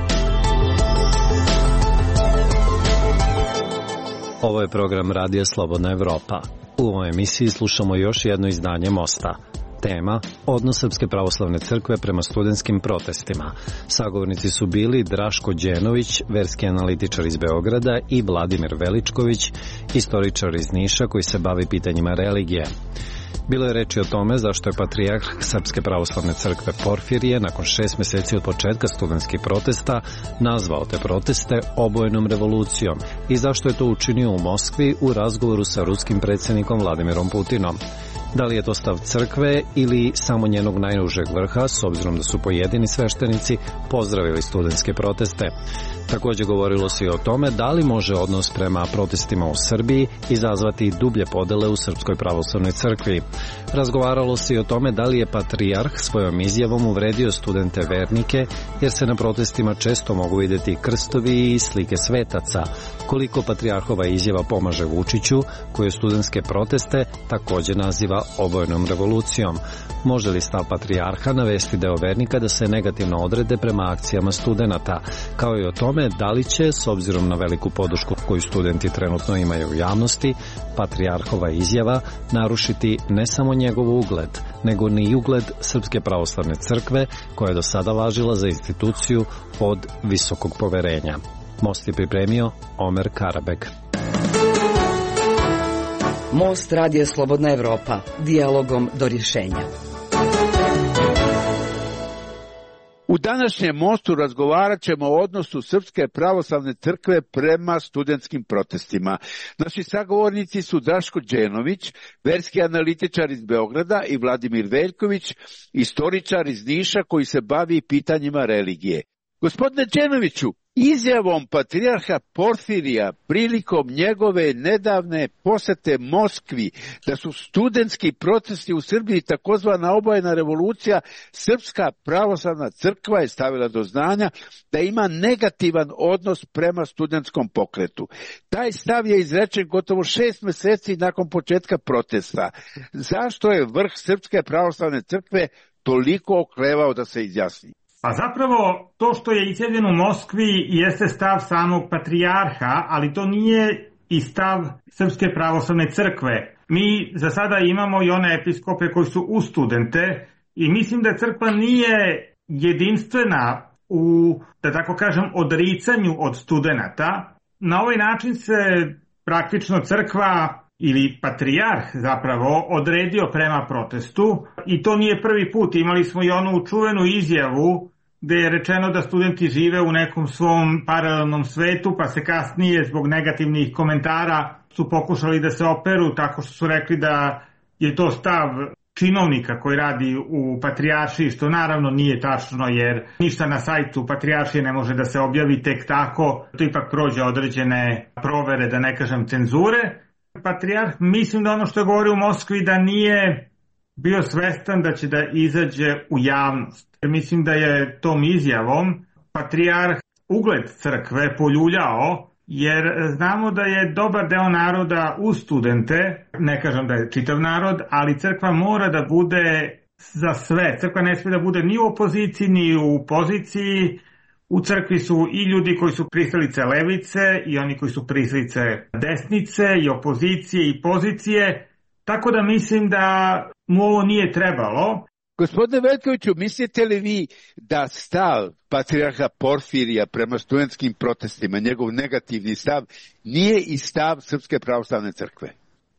Ovo je program Radija Slobodna Evropa. U ovoj emisiji slušamo još jedno izdanje Mosta. Tema: odnos Srpske pravoslavne crkve prema studentskim protestima. Sagovornici su bili Draško Đenović, verski analitičar iz Beograda, i Vladimir Veličković, istoričar iz Niša koji se bavi pitanjima religije. Bilo je reči o tome zašto je patrijarh Srpske pravoslavne crkve Porfirije nakon 6 mjeseci od početka studentskih protesta nazvao te proteste obojenom revolucijom i zašto je to učinio u Moskvi u razgovoru sa ruskim predsjednikom Vladimirom Putinom. Da li je to stav crkve ili samo njenog najužeg vrha, s obzirom da su pojedini sveštenici pozdravili studentske proteste? Također govorilo se i o tome da li može odnos prema protestima u Srbiji izazvati dublje podele u Srpskoj pravoslavnoj crkvi. Razgovaralo se i o tome da li je patrijarh svojom izjavom uvredio studente vernike, jer se na protestima često mogu vidjeti krstovi i slike svetaca. Koliko patrijarhova izjava pomaže Vučiću, koji studentske proteste također naziva obojenom revolucijom. Može li stav patrijarha navesti deo vernika da se negativno odrede prema akcijama studenata, kao i o tome da li će, s obzirom na veliku podršku koju studenti trenutno imaju u javnosti, patrijarhova izjava narušiti ne samo njegov ugled, nego ni ugled Srpske pravoslavne crkve, koja je do sada važila za instituciju od visokog poverenja. Most je pripremio Omer Karabek. Most radija Slobodna Evropa, dijalogom do rješenja. U današnjem Mostu razgovarat ćemo o odnosu Srpske pravoslavne crkve prema studentskim protestima. Naši sagovornici su Draško Đenović, verski analitičar iz Beograda, i Vladimir Veljković, istoričar iz Niša koji se bavi pitanjima religije. Gospodine Đenoviću, izjavom patrijarha Porfirija prilikom njegove nedavne posete Moskvi da su studentski protesti u Srbiji takozvana obojena revolucija, Srpska pravoslavna crkva je stavila do znanja da ima negativan odnos prema studentskom pokretu. Taj stav je izrečen gotovo 6 mjeseci nakon početka protesta. Zašto je vrh Srpske pravoslavne crkve toliko oklevao da se izjasni? Pa zapravo to što je izjavljeno u Moskvi jeste stav samog patrijarha, ali to nije i stav Srpske pravoslavne crkve. Mi za sada imamo i one episkope koji su uz studente i mislim da crkva nije jedinstvena u, da tako kažem, odricanju od studenata. Na ovaj način se praktično crkva ili patrijarh zapravo odredio prema protestu i to nije prvi put. Imali smo i onu čuvenu izjavu gdje je rečeno da studenti žive u nekom svom paralelnom svetu, pa se kasnije zbog negativnih komentara su pokušali da se operu tako što su rekli da je to stav činovnika koji radi u patrijaršiji, što naravno nije tačno jer ništa na sajtu patrijaršije ne može da se objavi tek tako, to ipak prođe određene provere, da ne kažem cenzure. Patrijarh, mislim da ono što je govorio u Moskvi da nije bio svestan da će da izađe u javnost. Mislim da je tom izjavom patrijarh ugled crkve poljuljao, jer znamo da je dobar deo naroda uz studente, ne kažem da je čitav narod, ali crkva mora da bude za sve. Crkva ne smije da bude ni u opoziciji, ni u poziciji. U crkvi su i ljudi koji su pristalice levice i oni koji su pristalice desnice i opozicije i pozicije, tako da mislim da mu ovo nije trebalo. Gospodine Veljkoviću, mislite li vi da stav patrijarha Porfirija prema studentskim protestima, njegov negativni stav, nije i stav Srpske pravoslavne crkve?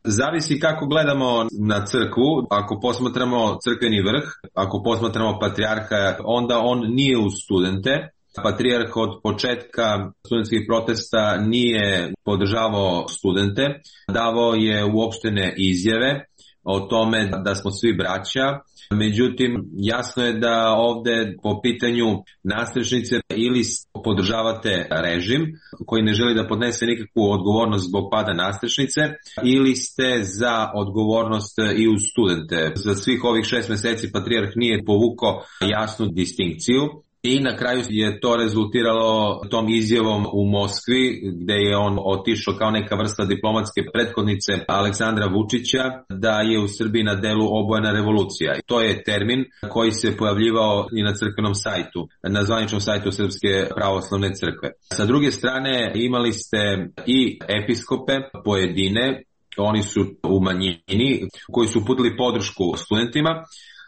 Zavisi kako gledamo na crkvu. Ako posmatramo crkveni vrh, ako posmatramo patrijarha, onda on nije uz studente. Patrijarh od početka studentskih protesta nije podržavao studente, davao je uopštene izjave o tome da smo svi braća. Međutim, jasno je da ovde po pitanju nastrešnice ili podržavate režim koji ne želi da podnese nikakvu odgovornost zbog pada nastrešnice ili ste za odgovornost i uz studente. Za svih ovih 6 meseci patrijarh nije povukao jasnu distinkciju. I na kraju je to rezultiralo tom izjavom u Moskvi gde je on otišao kao neka vrsta diplomatske prethodnice Aleksandra Vučića da je u Srbiji na delu obojena revolucija. To je termin koji se pojavljivao i na crkvenom sajtu, na zvaničnom sajtu Srpske pravoslavne crkve. Sa druge strane imali ste i episkope pojedine, oni su u manjini, koji su uputili podršku studentima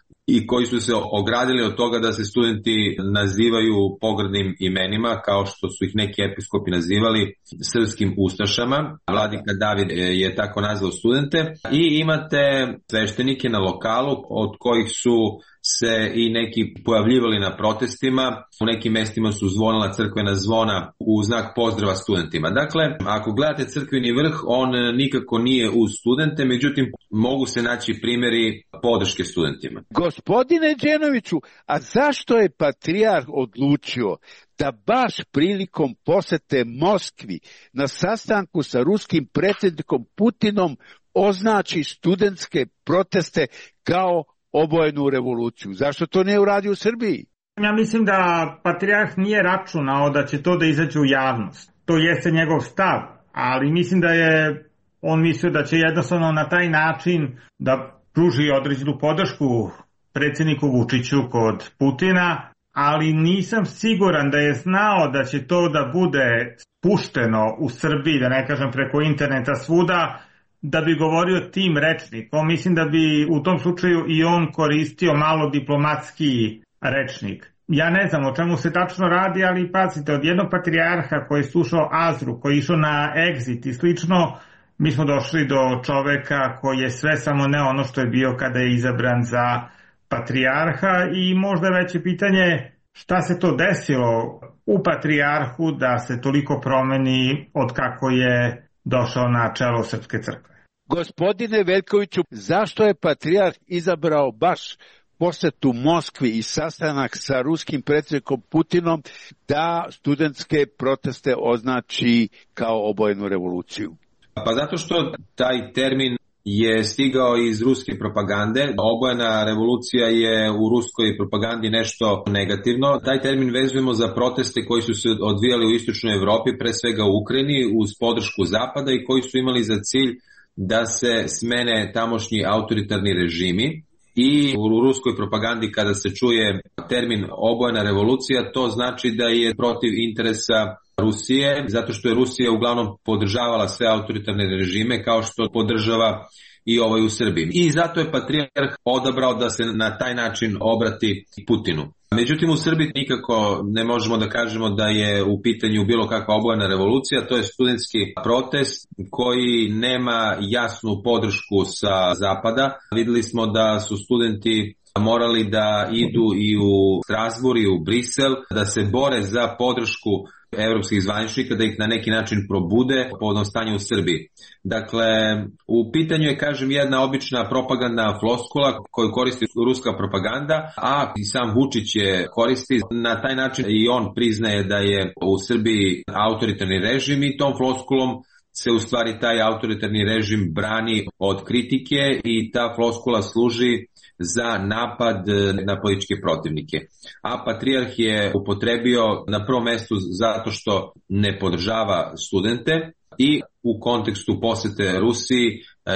i koji su se ogradili od toga da se studenti nazivaju pogrdnim imenima, kao što su ih neki episkopi nazivali srpskim ustašama. Vladika David je tako nazvao studente. I imate sveštenike na lokalu od kojih su se i neki pojavljivali na protestima. U nekim mestima su zvonila crkvena zvona u znak pozdrava studentima. Dakle, ako gledate crkveni vrh, on nikako nije uz studente, međutim mogu se naći primjeri podrške studentima. Gospodine Đenoviću, a zašto je patrijarh odlučio da baš prilikom posete Moskvi na sastanku sa ruskim predsjednikom Putinom označi studentske proteste kao obojenu revoluciju? Zašto to ne uradi u Srbiji? Ja mislim da patrijarh nije računao da će to da izađe u javnost. To jeste njegov stav, ali mislim da je on mislio da će jednostavno na taj način da pruži određenu podršku predsjedniku Vučiću kod Putina, ali nisam siguran da je znao da će to da bude pušteno u Srbiji, da ne kažem preko interneta svuda, da bi govorio tim rečnikom. Mislim da bi u tom slučaju i on koristio malo diplomatski rečnik. Ja ne znam o čemu se tačno radi, ali pazite, od jednog patrijarha koji je slušao Azru, koji je išao na Exit i slično, mi smo došli do čoveka koji je sve samo ne ono što je bio kada je izabran za patrijarha i možda veće pitanje šta se to desilo u patrijarhu da se toliko promeni od kako je došao na čelo Srpske crkve. Gospodine Veljkoviću, zašto je patrijarh izabrao baš posetu Moskvi i sastanak sa ruskim predsjednikom Putinom da studentske proteste označi kao obojenu revoluciju? Pa zato što taj termin je stigao iz ruske propagande. Obojena revolucija je u ruskoj propagandi nešto negativno. Taj termin vezujemo za proteste koji su se odvijali u istočnoj Evropi, pre svega u Ukrajini, uz podršku Zapada i koji su imali za cilj da se smene tamošnji autoritarni režimi. I u ruskoj propagandi kada se čuje termin obojena revolucija, to znači da je protiv interesa Rusije, zato što je Rusija uglavnom podržavala sve autoritarne režime kao što podržava i ovaj u Srbiji. I zato je patrijarh odabrao da se na taj način obrati Putinu. Međutim, u Srbiji nikako ne možemo da kažemo da je u pitanju bilo kakva obojena revolucija, to je studentski protest koji nema jasnu podršku sa Zapada. Videli smo da su studenti morali da idu i u Strasbourg i u Brisel, da se bore za podršku evropskih zvaničnika, da ih na neki način probude povodom stanja u Srbiji. Dakle, u pitanju je, kažem, jedna obična propagandna floskula koju koristi ruska propaganda, a i sam Vučić je koristi. Na taj način i on priznaje da je u Srbiji autoritarni režim i tom floskulom se u stvari taj autoritarni režim brani od kritike i ta floskula služi za napad na političke protivnike. A patrijarh je upotrebio na prvom mestu zato što ne podržava studente i u kontekstu posete Rusiji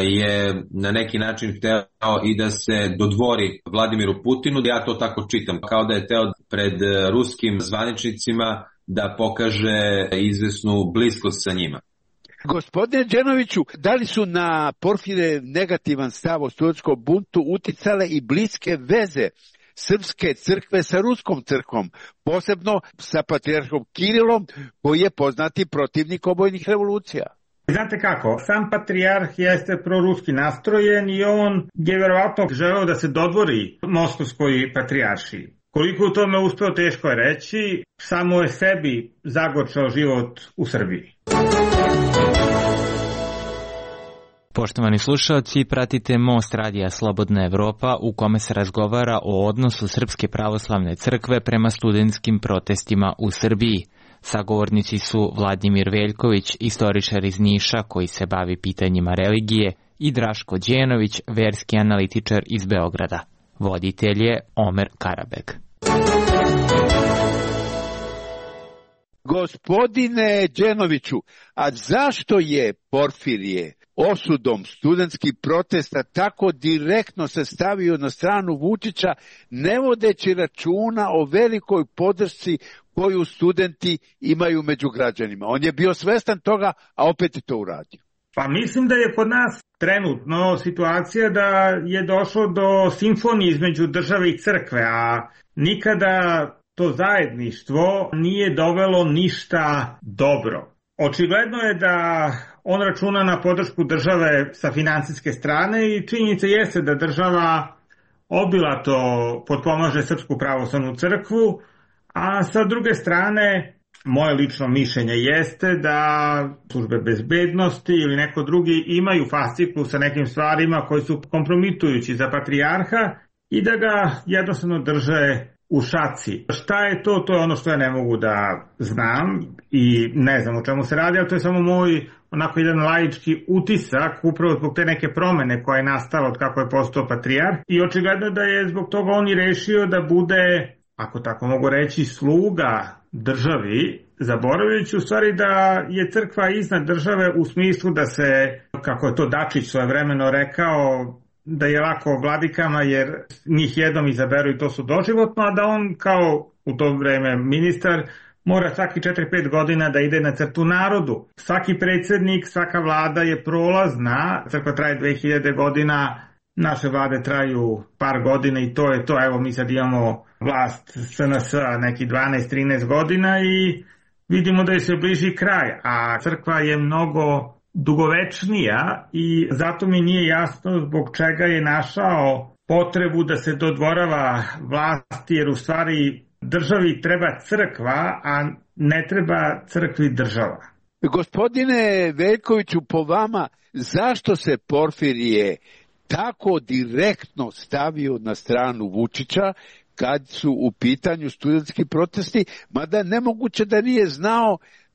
je na neki način hteo i da se dodvori Vladimiru Putinu. Ja to tako čitam, kao da je hteo pred ruskim zvaničnicima da pokaže izvesnu bliskost sa njima. Gospodine Đenoviću, da li su na Porfire negativan stav o studentskom buntu uticale i bliske veze Srpske crkve sa Ruskom crkvom, posebno sa patrijarhom Kirilom, koji je poznati protivnik obojnih revolucija? Znate kako, sam patrijarh jeste proruski nastrojen i on je verovatno želeo da se dodvori moskovskoj patrijaršiji. Koliko u tome uspeo, teško je reći, samo je sebi zagorčao život u Srbiji. Poštovani slušalci, pratite Most radija Slobodna Evropa u kome se razgovara o odnosu Srpske pravoslavne crkve prema studentskim protestima u Srbiji. Sagovornici su Vladimir Veljković, istoričar iz Niša koji se bavi pitanjima religije, i Draško Đenović, verski analitičar iz Beograda. Voditelj je Omer Karabeg. Gospodine Đenoviću, a zašto je Porfirije osudom studentskih protesta tako direktno se stavio na stranu Vučića, ne vodeći računa o velikoj podršci koju studenti imaju među građanima? On je bio svestan toga, a opet je to uradio. Pa mislim da je kod nas trenutno situacija da je došlo do simfonije između države i crkve, a nikada to zajedništvo nije dovelo ništa dobro. Očigledno je da on računa na podršku države sa financijske strane i činjenica jeste da država obilato potpomaže Srpsku pravoslavnu crkvu, a sa druge strane moje lično mišljenje jeste da službe bezbednosti ili neko drugi imaju fasciklu sa nekim stvarima koji su kompromitujući za patrijarha i da ga jednostavno drže u šaci. Šta je to? To je ono što ja ne mogu da znam i ne znam o čemu se radi, ali to je samo moj onako jedan laički utisak upravo zbog te neke promene koja je nastala od kako je postao patrijarh i očigledno da je zbog toga on i rešio da bude, ako tako mogu reći, sluga državi, zaboravljajući u stvari da je crkva iznad države u smislu da se, kako je to Dačić svojevremeno rekao, da je lako vladikama jer njih jednom izaberu i to su doživotno, a da on kao u to vreme ministar mora svaki 4-5 godina da ide na crtu narodu. Svaki predsjednik, svaka vlada je prolazna, crkva traje 2000 godina, naše vlade traju par godina i to je to. Evo mi sad imamo vlast SNS neki 12-13 godina i vidimo da je se bliži kraj, a crkva je mnogo dugovečnija i zato mi nije jasno zbog čega je našao potrebu da se dodvorava vlasti, jer u stvari državi treba crkva, a ne treba crkvi država. Gospodine Veljkoviću, po vama, zašto se Porfirije tako direktno stavio na stranu Vučića kad su u pitanju studentski protesti, mada nemoguće da nije znao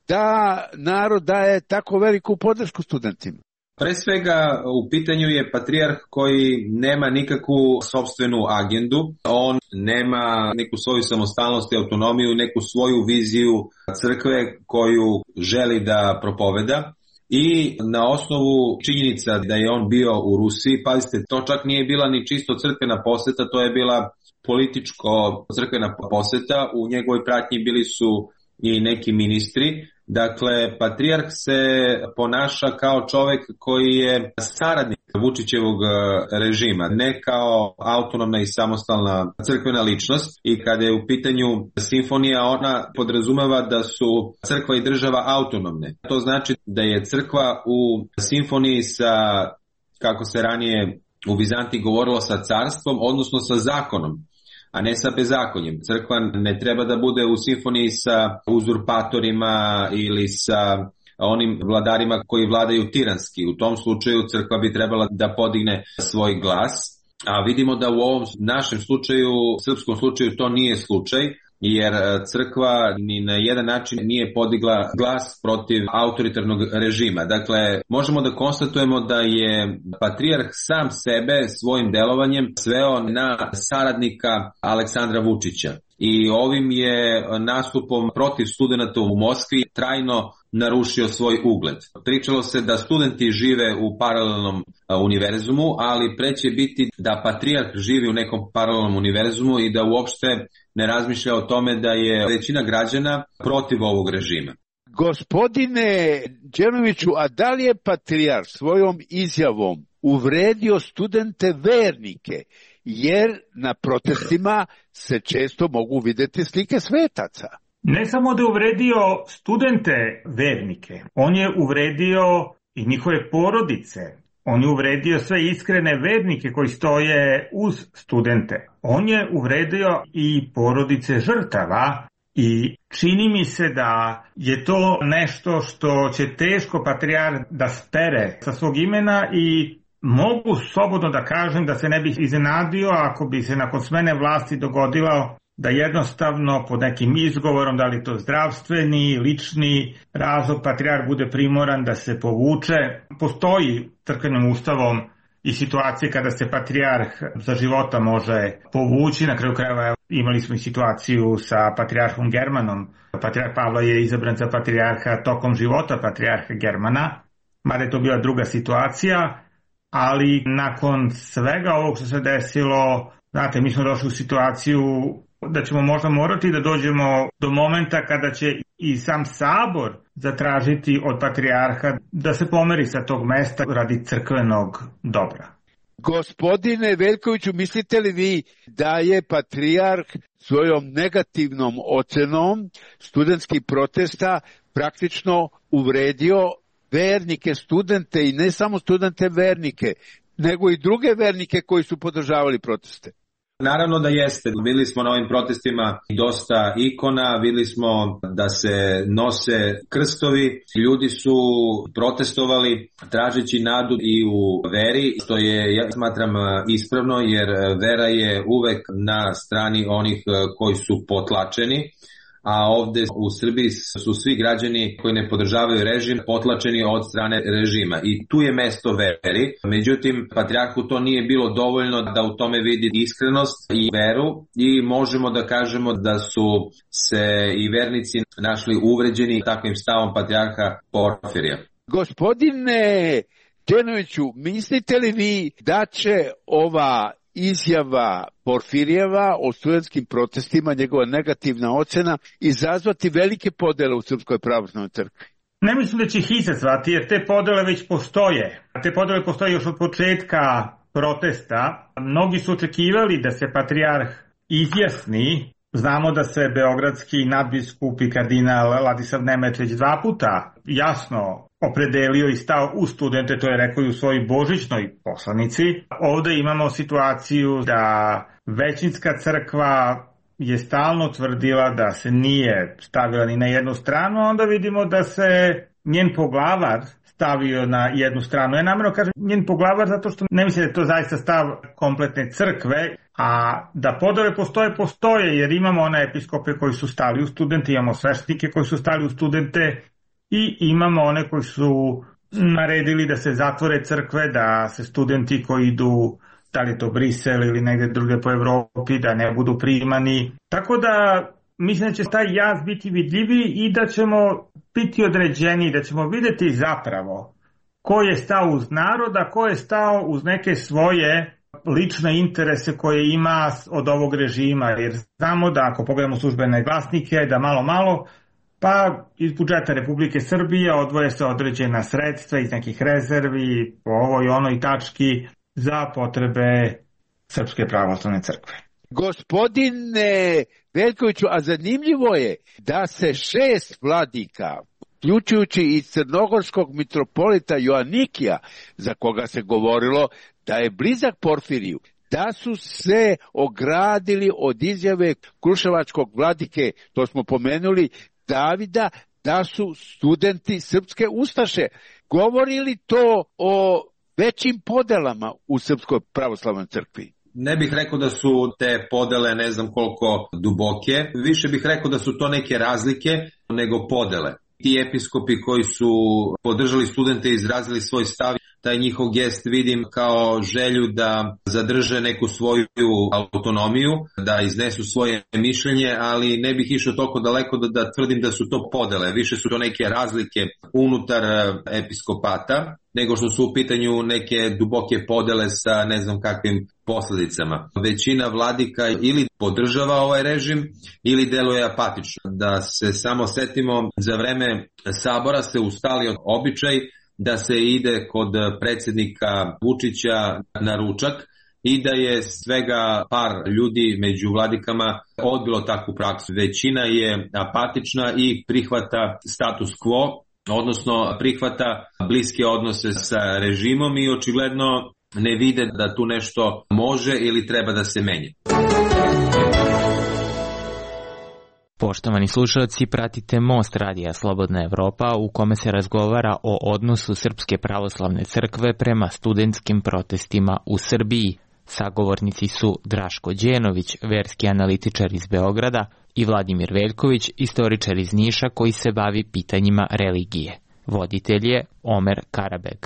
da narod daje tako veliku podršku studentima? Pre svega u pitanju je patrijarh koji nema nikakvu sopstvenu agendu, on nema neku svoju samostalnost i autonomiju, neku svoju viziju crkve koju želi da propoveda. I na osnovu činjenica da je on bio u Rusiji, pazite, to čak nije bila ni čisto crkvena poseta, to je bila političko crkvena poseta, u njegovoj pratnji bili su i neki ministri. Dakle, patrijarh se ponaša kao čovjek koji je saradnik Vučićevog režima, ne kao autonomna i samostalna crkvena ličnost. I kada je u pitanju simfonija, ona podrazumeva da su crkva i država autonomne. To znači da je crkva u simfoniji sa, kako se ranije u Vizantiji govorilo, sa carstvom, odnosno sa zakonom, a ne sa bezakonjem. Crkva ne treba da bude u simfoniji sa uzurpatorima ili sa onim vladarima koji vladaju tiranski. U tom slučaju crkva bi trebala da podigne svoj glas, a vidimo da u ovom našem slučaju, srpskom slučaju, to nije slučaj, jer crkva ni na jedan način nije podigla glas protiv autoritarnog režima. Dakle, možemo da konstatujemo da je patrijarh sam sebe svojim delovanjem sveo na saradnika Aleksandra Vučića. I ovim je nastupom protiv studenata u Moskvi trajno narušio svoj ugled. Pričalo se da studenti žive u paralelnom univerzumu, ali pre će biti da patrijarh živi u nekom paralelnom univerzumu i da uopšte ne razmišlja o tome da je većina građana protiv ovog režima. Gospodine Đenoviću, a da li je patrijarh svojom izjavom uvredio studente vernike? Jer na protestima se često mogu vidjeti slike svetaca. Ne samo da je uvredio studente vernike, on je uvredio i njihove porodice. On je uvredio sve iskrene vernike koji stoje uz studente. On je uvredio i porodice žrtava i čini mi se da je to nešto što će teško patrijarh da spere sa svog imena i mogu slobodno da kažem da se ne bih iznenadio ako bi se nakon smene vlasti dogodilo da jednostavno pod nekim izgovorom, da li to zdravstveni, lični razlog, patrijarh bude primoran da se povuče. Postoji crkvenim ustavom i situacije kada se patrijarh za života može povući. Na kraju krajeva imali smo i situaciju sa patrijarhom Germanom. Patrijarh Pavla je izabran za patrijarha tokom života patrijarha Germana, mada je to bila druga situacija, ali nakon svega ovog što se desilo, znate, mi smo došli u situaciju da ćemo možda morati da dođemo do momenta kada će i sam sabor zatražiti od patrijarha da se pomeri sa tog mesta radi crkvenog dobra. Gospodine Veljkoviću, mislite li vi da je patrijarh svojom negativnom ocenom studentskih protesta praktično uvredio vernike, studente i ne samo studente vernike, nego i druge vernike koji su podržavali proteste? Naravno da jeste. Vidjeli smo na ovim protestima dosta ikona, vidjeli smo da se nose krstovi. Ljudi su protestovali tražeći nadu i u veri, što je, ja smatram, ispravno, jer vera je uvek na strani onih koji su potlačeni. A ovdje u Srbiji su svi građani koji ne podržavaju režim potlačeni od strane režima i tu je mesto veri. Međutim, patrijarhu to nije bilo dovoljno da u tome vidi iskrenost i veru i možemo da kažemo da su se i vernici našli uvređeni takvim stavom patrijarha Porfirija. Gospodine Đenoviću, mislite li vi da će ova izjava Porfirijeva o studentskim protestima, njegova negativna ocena, izazvati velike podele u Srpskoj pravoslavnoj crkvi? Ne mislim da će ih izazvati, jer te podele već postoje. Te podele postoje još od početka protesta. Mnogi su očekivali da se patrijarh izjasni. Znamo da se beogradski nadbiskup i kardinal Ladislav Nemec već 2 puta jasno opredelio i stao u studente, to je rekao i u svojoj božićnoj poslanici. Ovde imamo situaciju da većinska crkva je stalno tvrdila da se nije stavila ni na jednu stranu, onda vidimo da se njen poglavar stavio na jednu stranu. Ja namjerno kažem njen poglavar zato što ne mislim da je to zaista stav kompletne crkve, a da podele postoje, jer imamo one episkope koji su stali u studente, imamo sveštenike koji su stali u studente i imamo one koji su naredili da se zatvore crkve, da se studenti koji idu, da li to Brisel ili negdje druge po Evropi, da ne budu primani. Tako da mislim da će taj jaz biti vidljiviji i da ćemo biti određeni, da ćemo vidjeti zapravo ko je stao uz naroda, ko je stao uz neke svoje lične interese koje ima od ovog režima. Jer znamo da ako pogledamo službene glasnike, da malo pa iz budžeta Republike Srbije odvoje se određena sredstva iz nekih rezervi, po ovoj onoj tački za potrebe Srpske pravoslavne crkve. Gospodine Veljkoviću, a zanimljivo je da se 6 vladika, uključujući i crnogorskog mitropolita Joanikija, za koga se govorilo da je blizak Porfiriju, da su se ogradili od izjave kruševačkog vladike, to smo pomenuli, Davida, da su studenti srpske ustaše. Govori li to o većim podelama u Srpskoj pravoslavnoj crkvi? Ne bih rekao da su te podele ne znam koliko duboke, više bih rekao da su to neke razlike nego podele. Ti episkopi koji su podržali studente i izrazili svoj stav, taj njihov gest vidim kao želju da zadrže neku svoju autonomiju, da iznesu svoje mišljenje, ali ne bih išao toliko daleko da tvrdim da su to podele. Više su to neke razlike unutar episkopata, nego što su u pitanju neke duboke podele sa ne znam kakvim posljedicama. Većina vladika ili podržava ovaj režim ili deluje apatično. Da se samo setimo, za vreme sabora se ustalio običaj da se ide kod predsjednika Vučića na ručak i da je svega par ljudi među vladikama odbilo takvu praksu. Većina je apatična i prihvata status quo odnosno prihvata bliske odnose sa režimom i očigledno ne vide da tu nešto može ili treba da se menja. Poštovani slušalci, pratite Most radija Slobodna Evropa u kome se razgovara o odnosu Srpske pravoslavne crkve prema studentskim protestima u Srbiji. Sagovornici su Draško Đenović, verski analitičar iz Beograda, i Vladimir Veljković, istoričar iz Niša koji se bavi pitanjima religije. Voditelj je Omer Karabeg.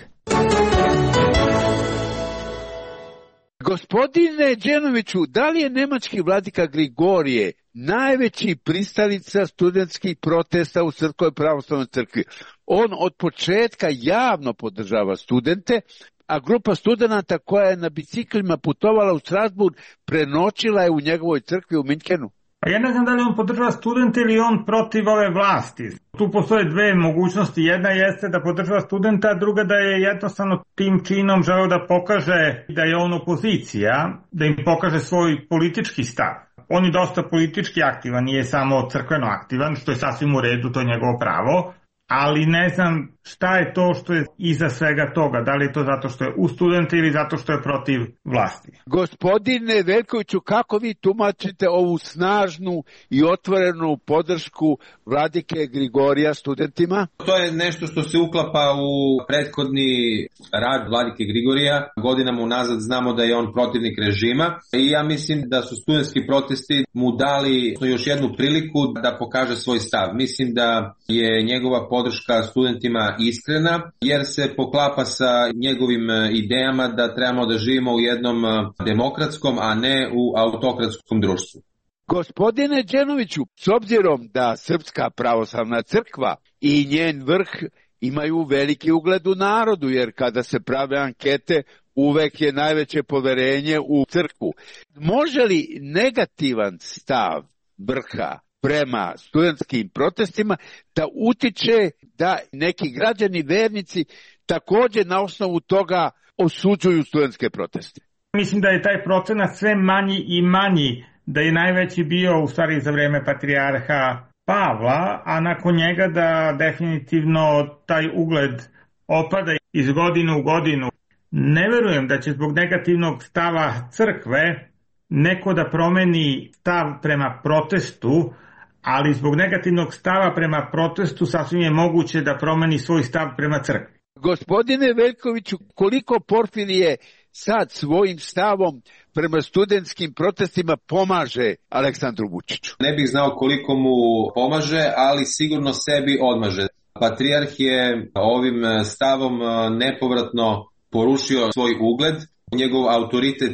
Gospodine Đenoviću, da li je nemački vladika Grigorije najveći pristalica studentskih protesta u Srpskoj pravoslavnoj crkvi? On od početka javno podržava studente, a grupa studenata koja je na biciklima putovala u Strasburg prenoćila je u njegovoj crkvi u Minhenu. A ja ne znam da li on podržava studente ili on protiv ove vlasti. Tu postoje dve mogućnosti. Jedna jeste da podržava studenta, a druga da je jednostavno tim činom želeo da pokaže da je on opozicija, da im pokaže svoj politički stav. On je dosta politički aktivan, nije samo crkveno aktivan, što je sasvim u redu, to je njegovo pravo. Ali ne znam šta je to što je iza svega toga, da li je to zato što je u studente ili zato što je protiv vlasti. Gospodine Veljkoviću, kako vi tumačite ovu snažnu i otvorenu podršku vladike Grigorija studentima? To je nešto što se uklapa u prethodni rad vladike Grigorija. Godinama unazad znamo da je on protivnik režima i ja mislim da su studentski protesti mu dali još jednu priliku da pokaže svoj stav. Mislim da je njegova podrška studentima iskrena, jer se poklapa sa njegovim idejama da trebamo da živimo u jednom demokratskom, a ne u autokratskom društvu. Gospodine Đenoviću, s obzirom da Srpska pravoslavna crkva i njen vrh imaju veliki ugled u narodu, jer kada se prave ankete, uvek je najveće poverenje u crkvu. Može li negativan stav vrha prema studentskim protestima da utiče da neki građani vernici također na osnovu toga osuđuju studentske proteste? Mislim da je taj procenat sve manji i manji, da je najveći bio u stvari za vreme patrijarha Pavla, a nakon njega da definitivno taj ugled opada iz godine u godinu. Ne verujem da će zbog negativnog stava crkve neko da promeni stav prema protestu, ali zbog negativnog stava prema protestu sasvim je moguće da promeni svoj stav prema crkvi. Gospodine Veljkoviću, koliko Porfirije sad svojim stavom prema studentskim protestima pomaže Aleksandru Vučiću? Ne bih znao koliko mu pomaže, ali sigurno sebi odmaže. Patrijarh je ovim stavom nepovratno porušio svoj ugled. Njegov autoritet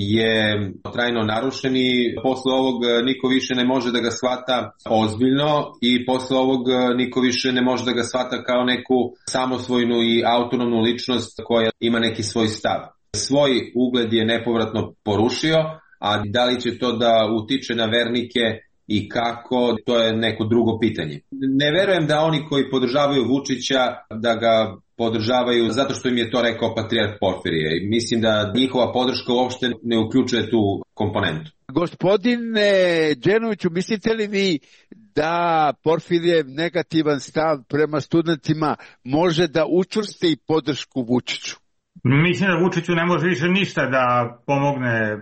je trajno narušen i posle ovog niko više ne može da ga shvata ozbiljno i posle ovog niko više ne može da ga shvata kao neku samosvojnu i autonomnu ličnost koja ima neki svoj stav. Svoj ugled je nepovratno porušio, a da li će to da utiče na vernike i kako, to je neko drugo pitanje. Ne verujem da oni koji podržavaju Vučića da ga podržavaju zato što im je to rekao patrijarh Porfirije. Mislim da njihova podrška uopšte ne uključuje tu komponentu. Gospodine Đenoviću, mislite li vi da Porfirijev negativan stav prema studentima može da učvrsti podršku Vučiću? Mislim da Vučiću ne može više ništa da pomogne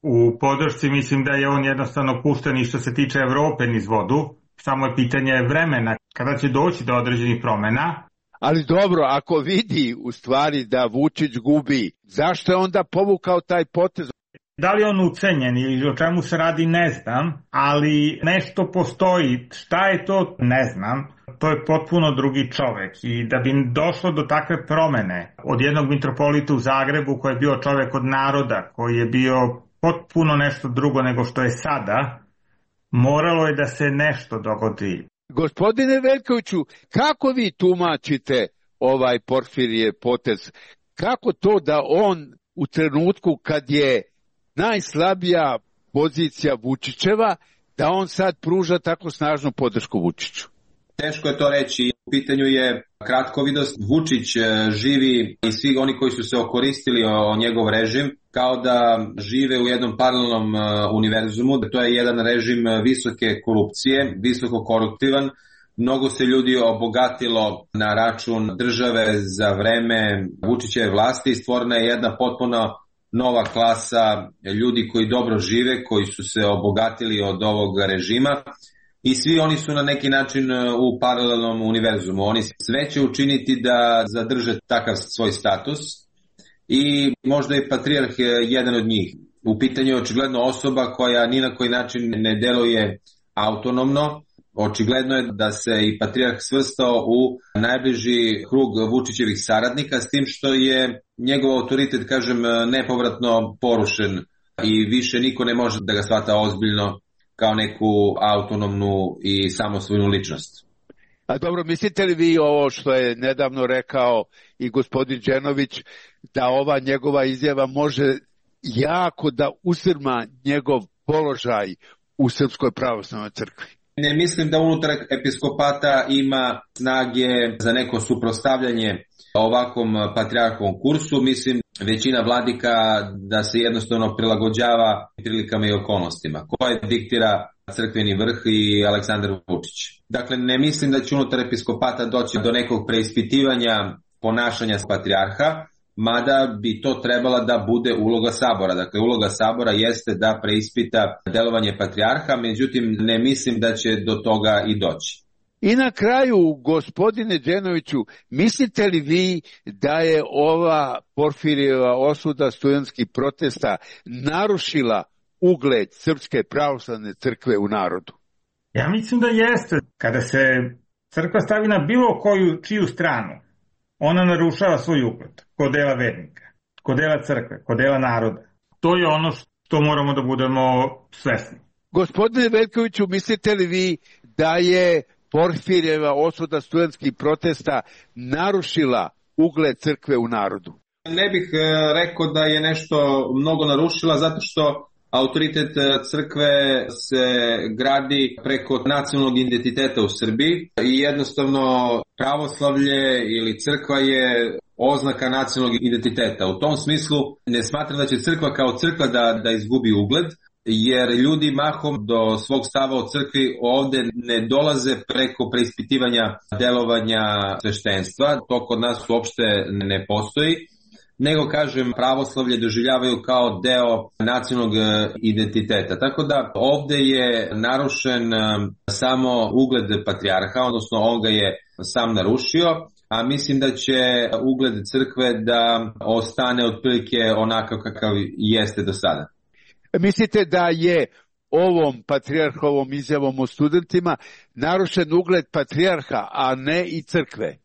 u podršci. Mislim da je on jednostavno pušten i što se tiče Evrope niz vodu. Samo je pitanje vremena kada će doći do određenih promjena. Ali dobro, ako vidi u stvari da Vučić gubi, zašto je onda povukao taj potez? Da li on ucenjen ili o čemu se radi ne znam, ali nešto postoji. Šta je to ne znam. To je potpuno drugi čovek i da bi došlo do takve promene od jednog mitropolita u Zagrebu koji je bio čovek od naroda, koji je bio potpuno nešto drugo nego što je sada, moralo je da se nešto dogodi. Gospodine Veljkoviću, kako vi tumačite ovaj Porfirijev potez? Kako to da on u trenutku kad je najslabija pozicija Vučićeva, da on sad pruža tako snažnu podršku Vučiću? Teško je to reći. U pitanju je kratkovidost. Vučić živi i svi oni koji su se okoristili o njegov režim kao da žive u jednom paralelnom univerzumu. To je jedan režim visoke korupcije, visoko koruptivan, Mnogo se ljudi obogatilo na račun države za vreme Vučićeve vlasti i stvorena je jedna potpuno nova klasa ljudi koji dobro žive, koji su se obogatili od ovog režima i svi oni su na neki način u paralelnom univerzumu. Oni sve će učiniti da zadrže takav svoj status i možda je patrijarh jedan od njih. U pitanju je očigledno osoba koja ni na koji način ne deluje autonomno. Očigledno je da se i patrijarh svrstao u najbliži krug Vučićevih saradnika, s tim što je njegov autoritet, kažem, nepovratno porušen i više niko ne može da ga shvata ozbiljno kao neku autonomnu i samosvojnu ličnost. A dobro, mislite li vi ovo što je nedavno rekao i gospodin Đenović, da ova njegova izjava može jako da usrma njegov položaj u Srpskoj pravoslavnoj crkvi? Ne mislim da unutar episkopata ima snage za neko suprotstavljanje ovakvom patrijarhovom kursu. Mislim, većina vladika da se jednostavno prilagođava prilikama i okolnostima koje diktira crkveni vrh i Aleksandar Vučić. Dakle, ne mislim da će unutar episkopata doći do nekog preispitivanja ponašanja patrijarha, mada bi to trebala da bude uloga Sabora. Dakle, uloga Sabora jeste da preispita delovanje patrijarha, međutim ne mislim da će do toga i doći. I na kraju, gospodine Đenoviću, mislite li vi da je ova Porfirijeva osuda studentskih protesta narušila ugled Srpske pravoslavne crkve u narodu? Ja mislim da jeste. Kada se crkva stavi na bilo čiju stranu, ona narušava svoj ugled kod dela vernika, kod dela crkve, kod dela naroda. To je ono što moramo da budemo svesni. Gospodine Veljkoviću, mislite li vi da je Porfirijeva osuda studentskih protesta narušila ugled crkve u narodu? Ne bih rekao da je nešto mnogo narušila, zato što autoritet crkve se gradi preko nacionalnog identiteta u Srbiji i jednostavno pravoslavlje ili crkva je oznaka nacionalnog identiteta. U tom smislu ne smatram da će crkva kao crkva da izgubi ugled, jer ljudi mahom do svog stava o crkvi ovde ne dolaze preko preispitivanja delovanja sveštenstva. To kod nas uopšte ne postoji, nego, kažem, pravoslavlje doživljavaju kao deo nacionalnog identiteta. Tako da ovde je narušen samo ugled patrijarha, odnosno on ga je sam narušio, a mislim da će ugled crkve da ostane otprilike onakav kakav jeste do sada. Mislite da je ovom patrijarhovom izjavom o studentima narušen ugled patrijarha, a ne i crkve?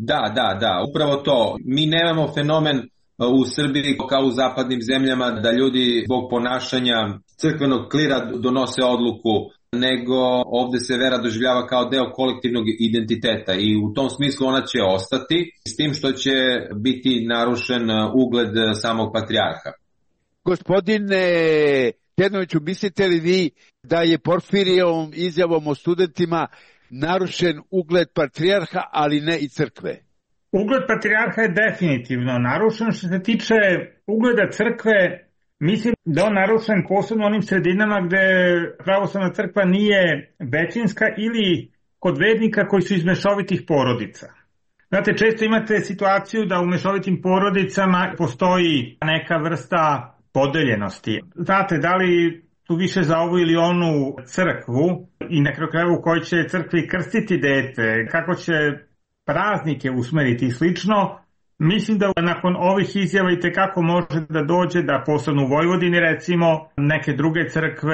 Da, upravo to. Mi nemamo fenomen u Srbiji kao u zapadnim zemljama da ljudi zbog ponašanja crkvenog klira donose odluku, nego ovde se vera doživljava kao deo kolektivnog identiteta i u tom smislu ona će ostati, s tim što će biti narušen ugled samog patrijarha. Gospodine Đenoviću, mislite li vi da je Porfirijevom izjavom o studentima narušen ugled patrijarha, ali ne i crkve? Ugled patrijarha je definitivno narušen. Što se tiče ugleda crkve, mislim da on narušen posebno onim sredinama gde pravoslavna crkva nije većinska ili kod vernika koji su iz mešovitih porodica. Znate, često imate situaciju da u mešovitim porodicama postoji neka vrsta podeljenosti. Znate, da li tu više za ovu ili onu crkvu i na kraju u kojoj će crkvi krstiti dete, kako će praznike usmeriti i slično. Mislim da nakon ovih izjava i tekako može da dođe da posebno u Vojvodini recimo neke druge crkve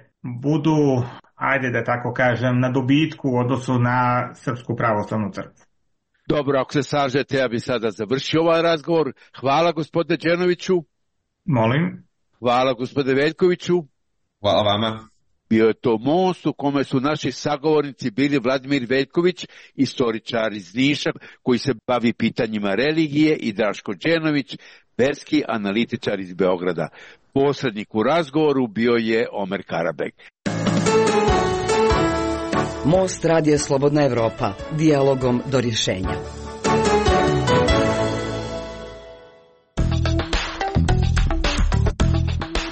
budu, ajde da tako kažem, na dobitku u odnosu na Srpsku pravoslavnu crkvu. Dobro, ako se slažete, ja bih sada završio ovaj razgovor. Hvala gospodine Đenoviću. Molim. Hvala gospodine Veljkoviću. Hvala vama. Bio je to most u kome su naši sagovornici bili Vladimir Veljković, istoričar iz Niša koji se bavi pitanjima religije, i Draško Đenović, verski analitičar iz Beograda. Posrednik u razgovoru bio je Omer Karabek. Most Radio Slobodna Evropa, dijalogom do rješenja.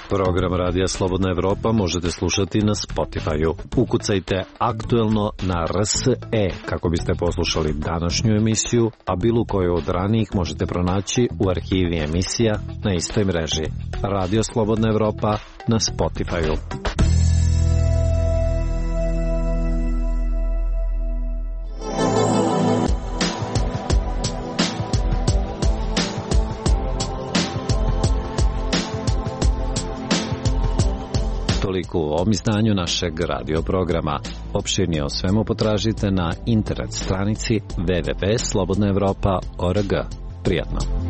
Program Radija Slobodna Evropa možete slušati na Spotify-u. Ukucajte aktuelno na RSE kako biste poslušali današnju emisiju, a bilo koju od ranijih možete pronaći u arhivi emisija na istoj mreži. Radio Slobodna Evropa na Spotify-u. Toliko u ovom izdanju našeg radio programa. Opširnije o svemu potražite na internet stranici www.slobodnaevropa.org. Prijatno!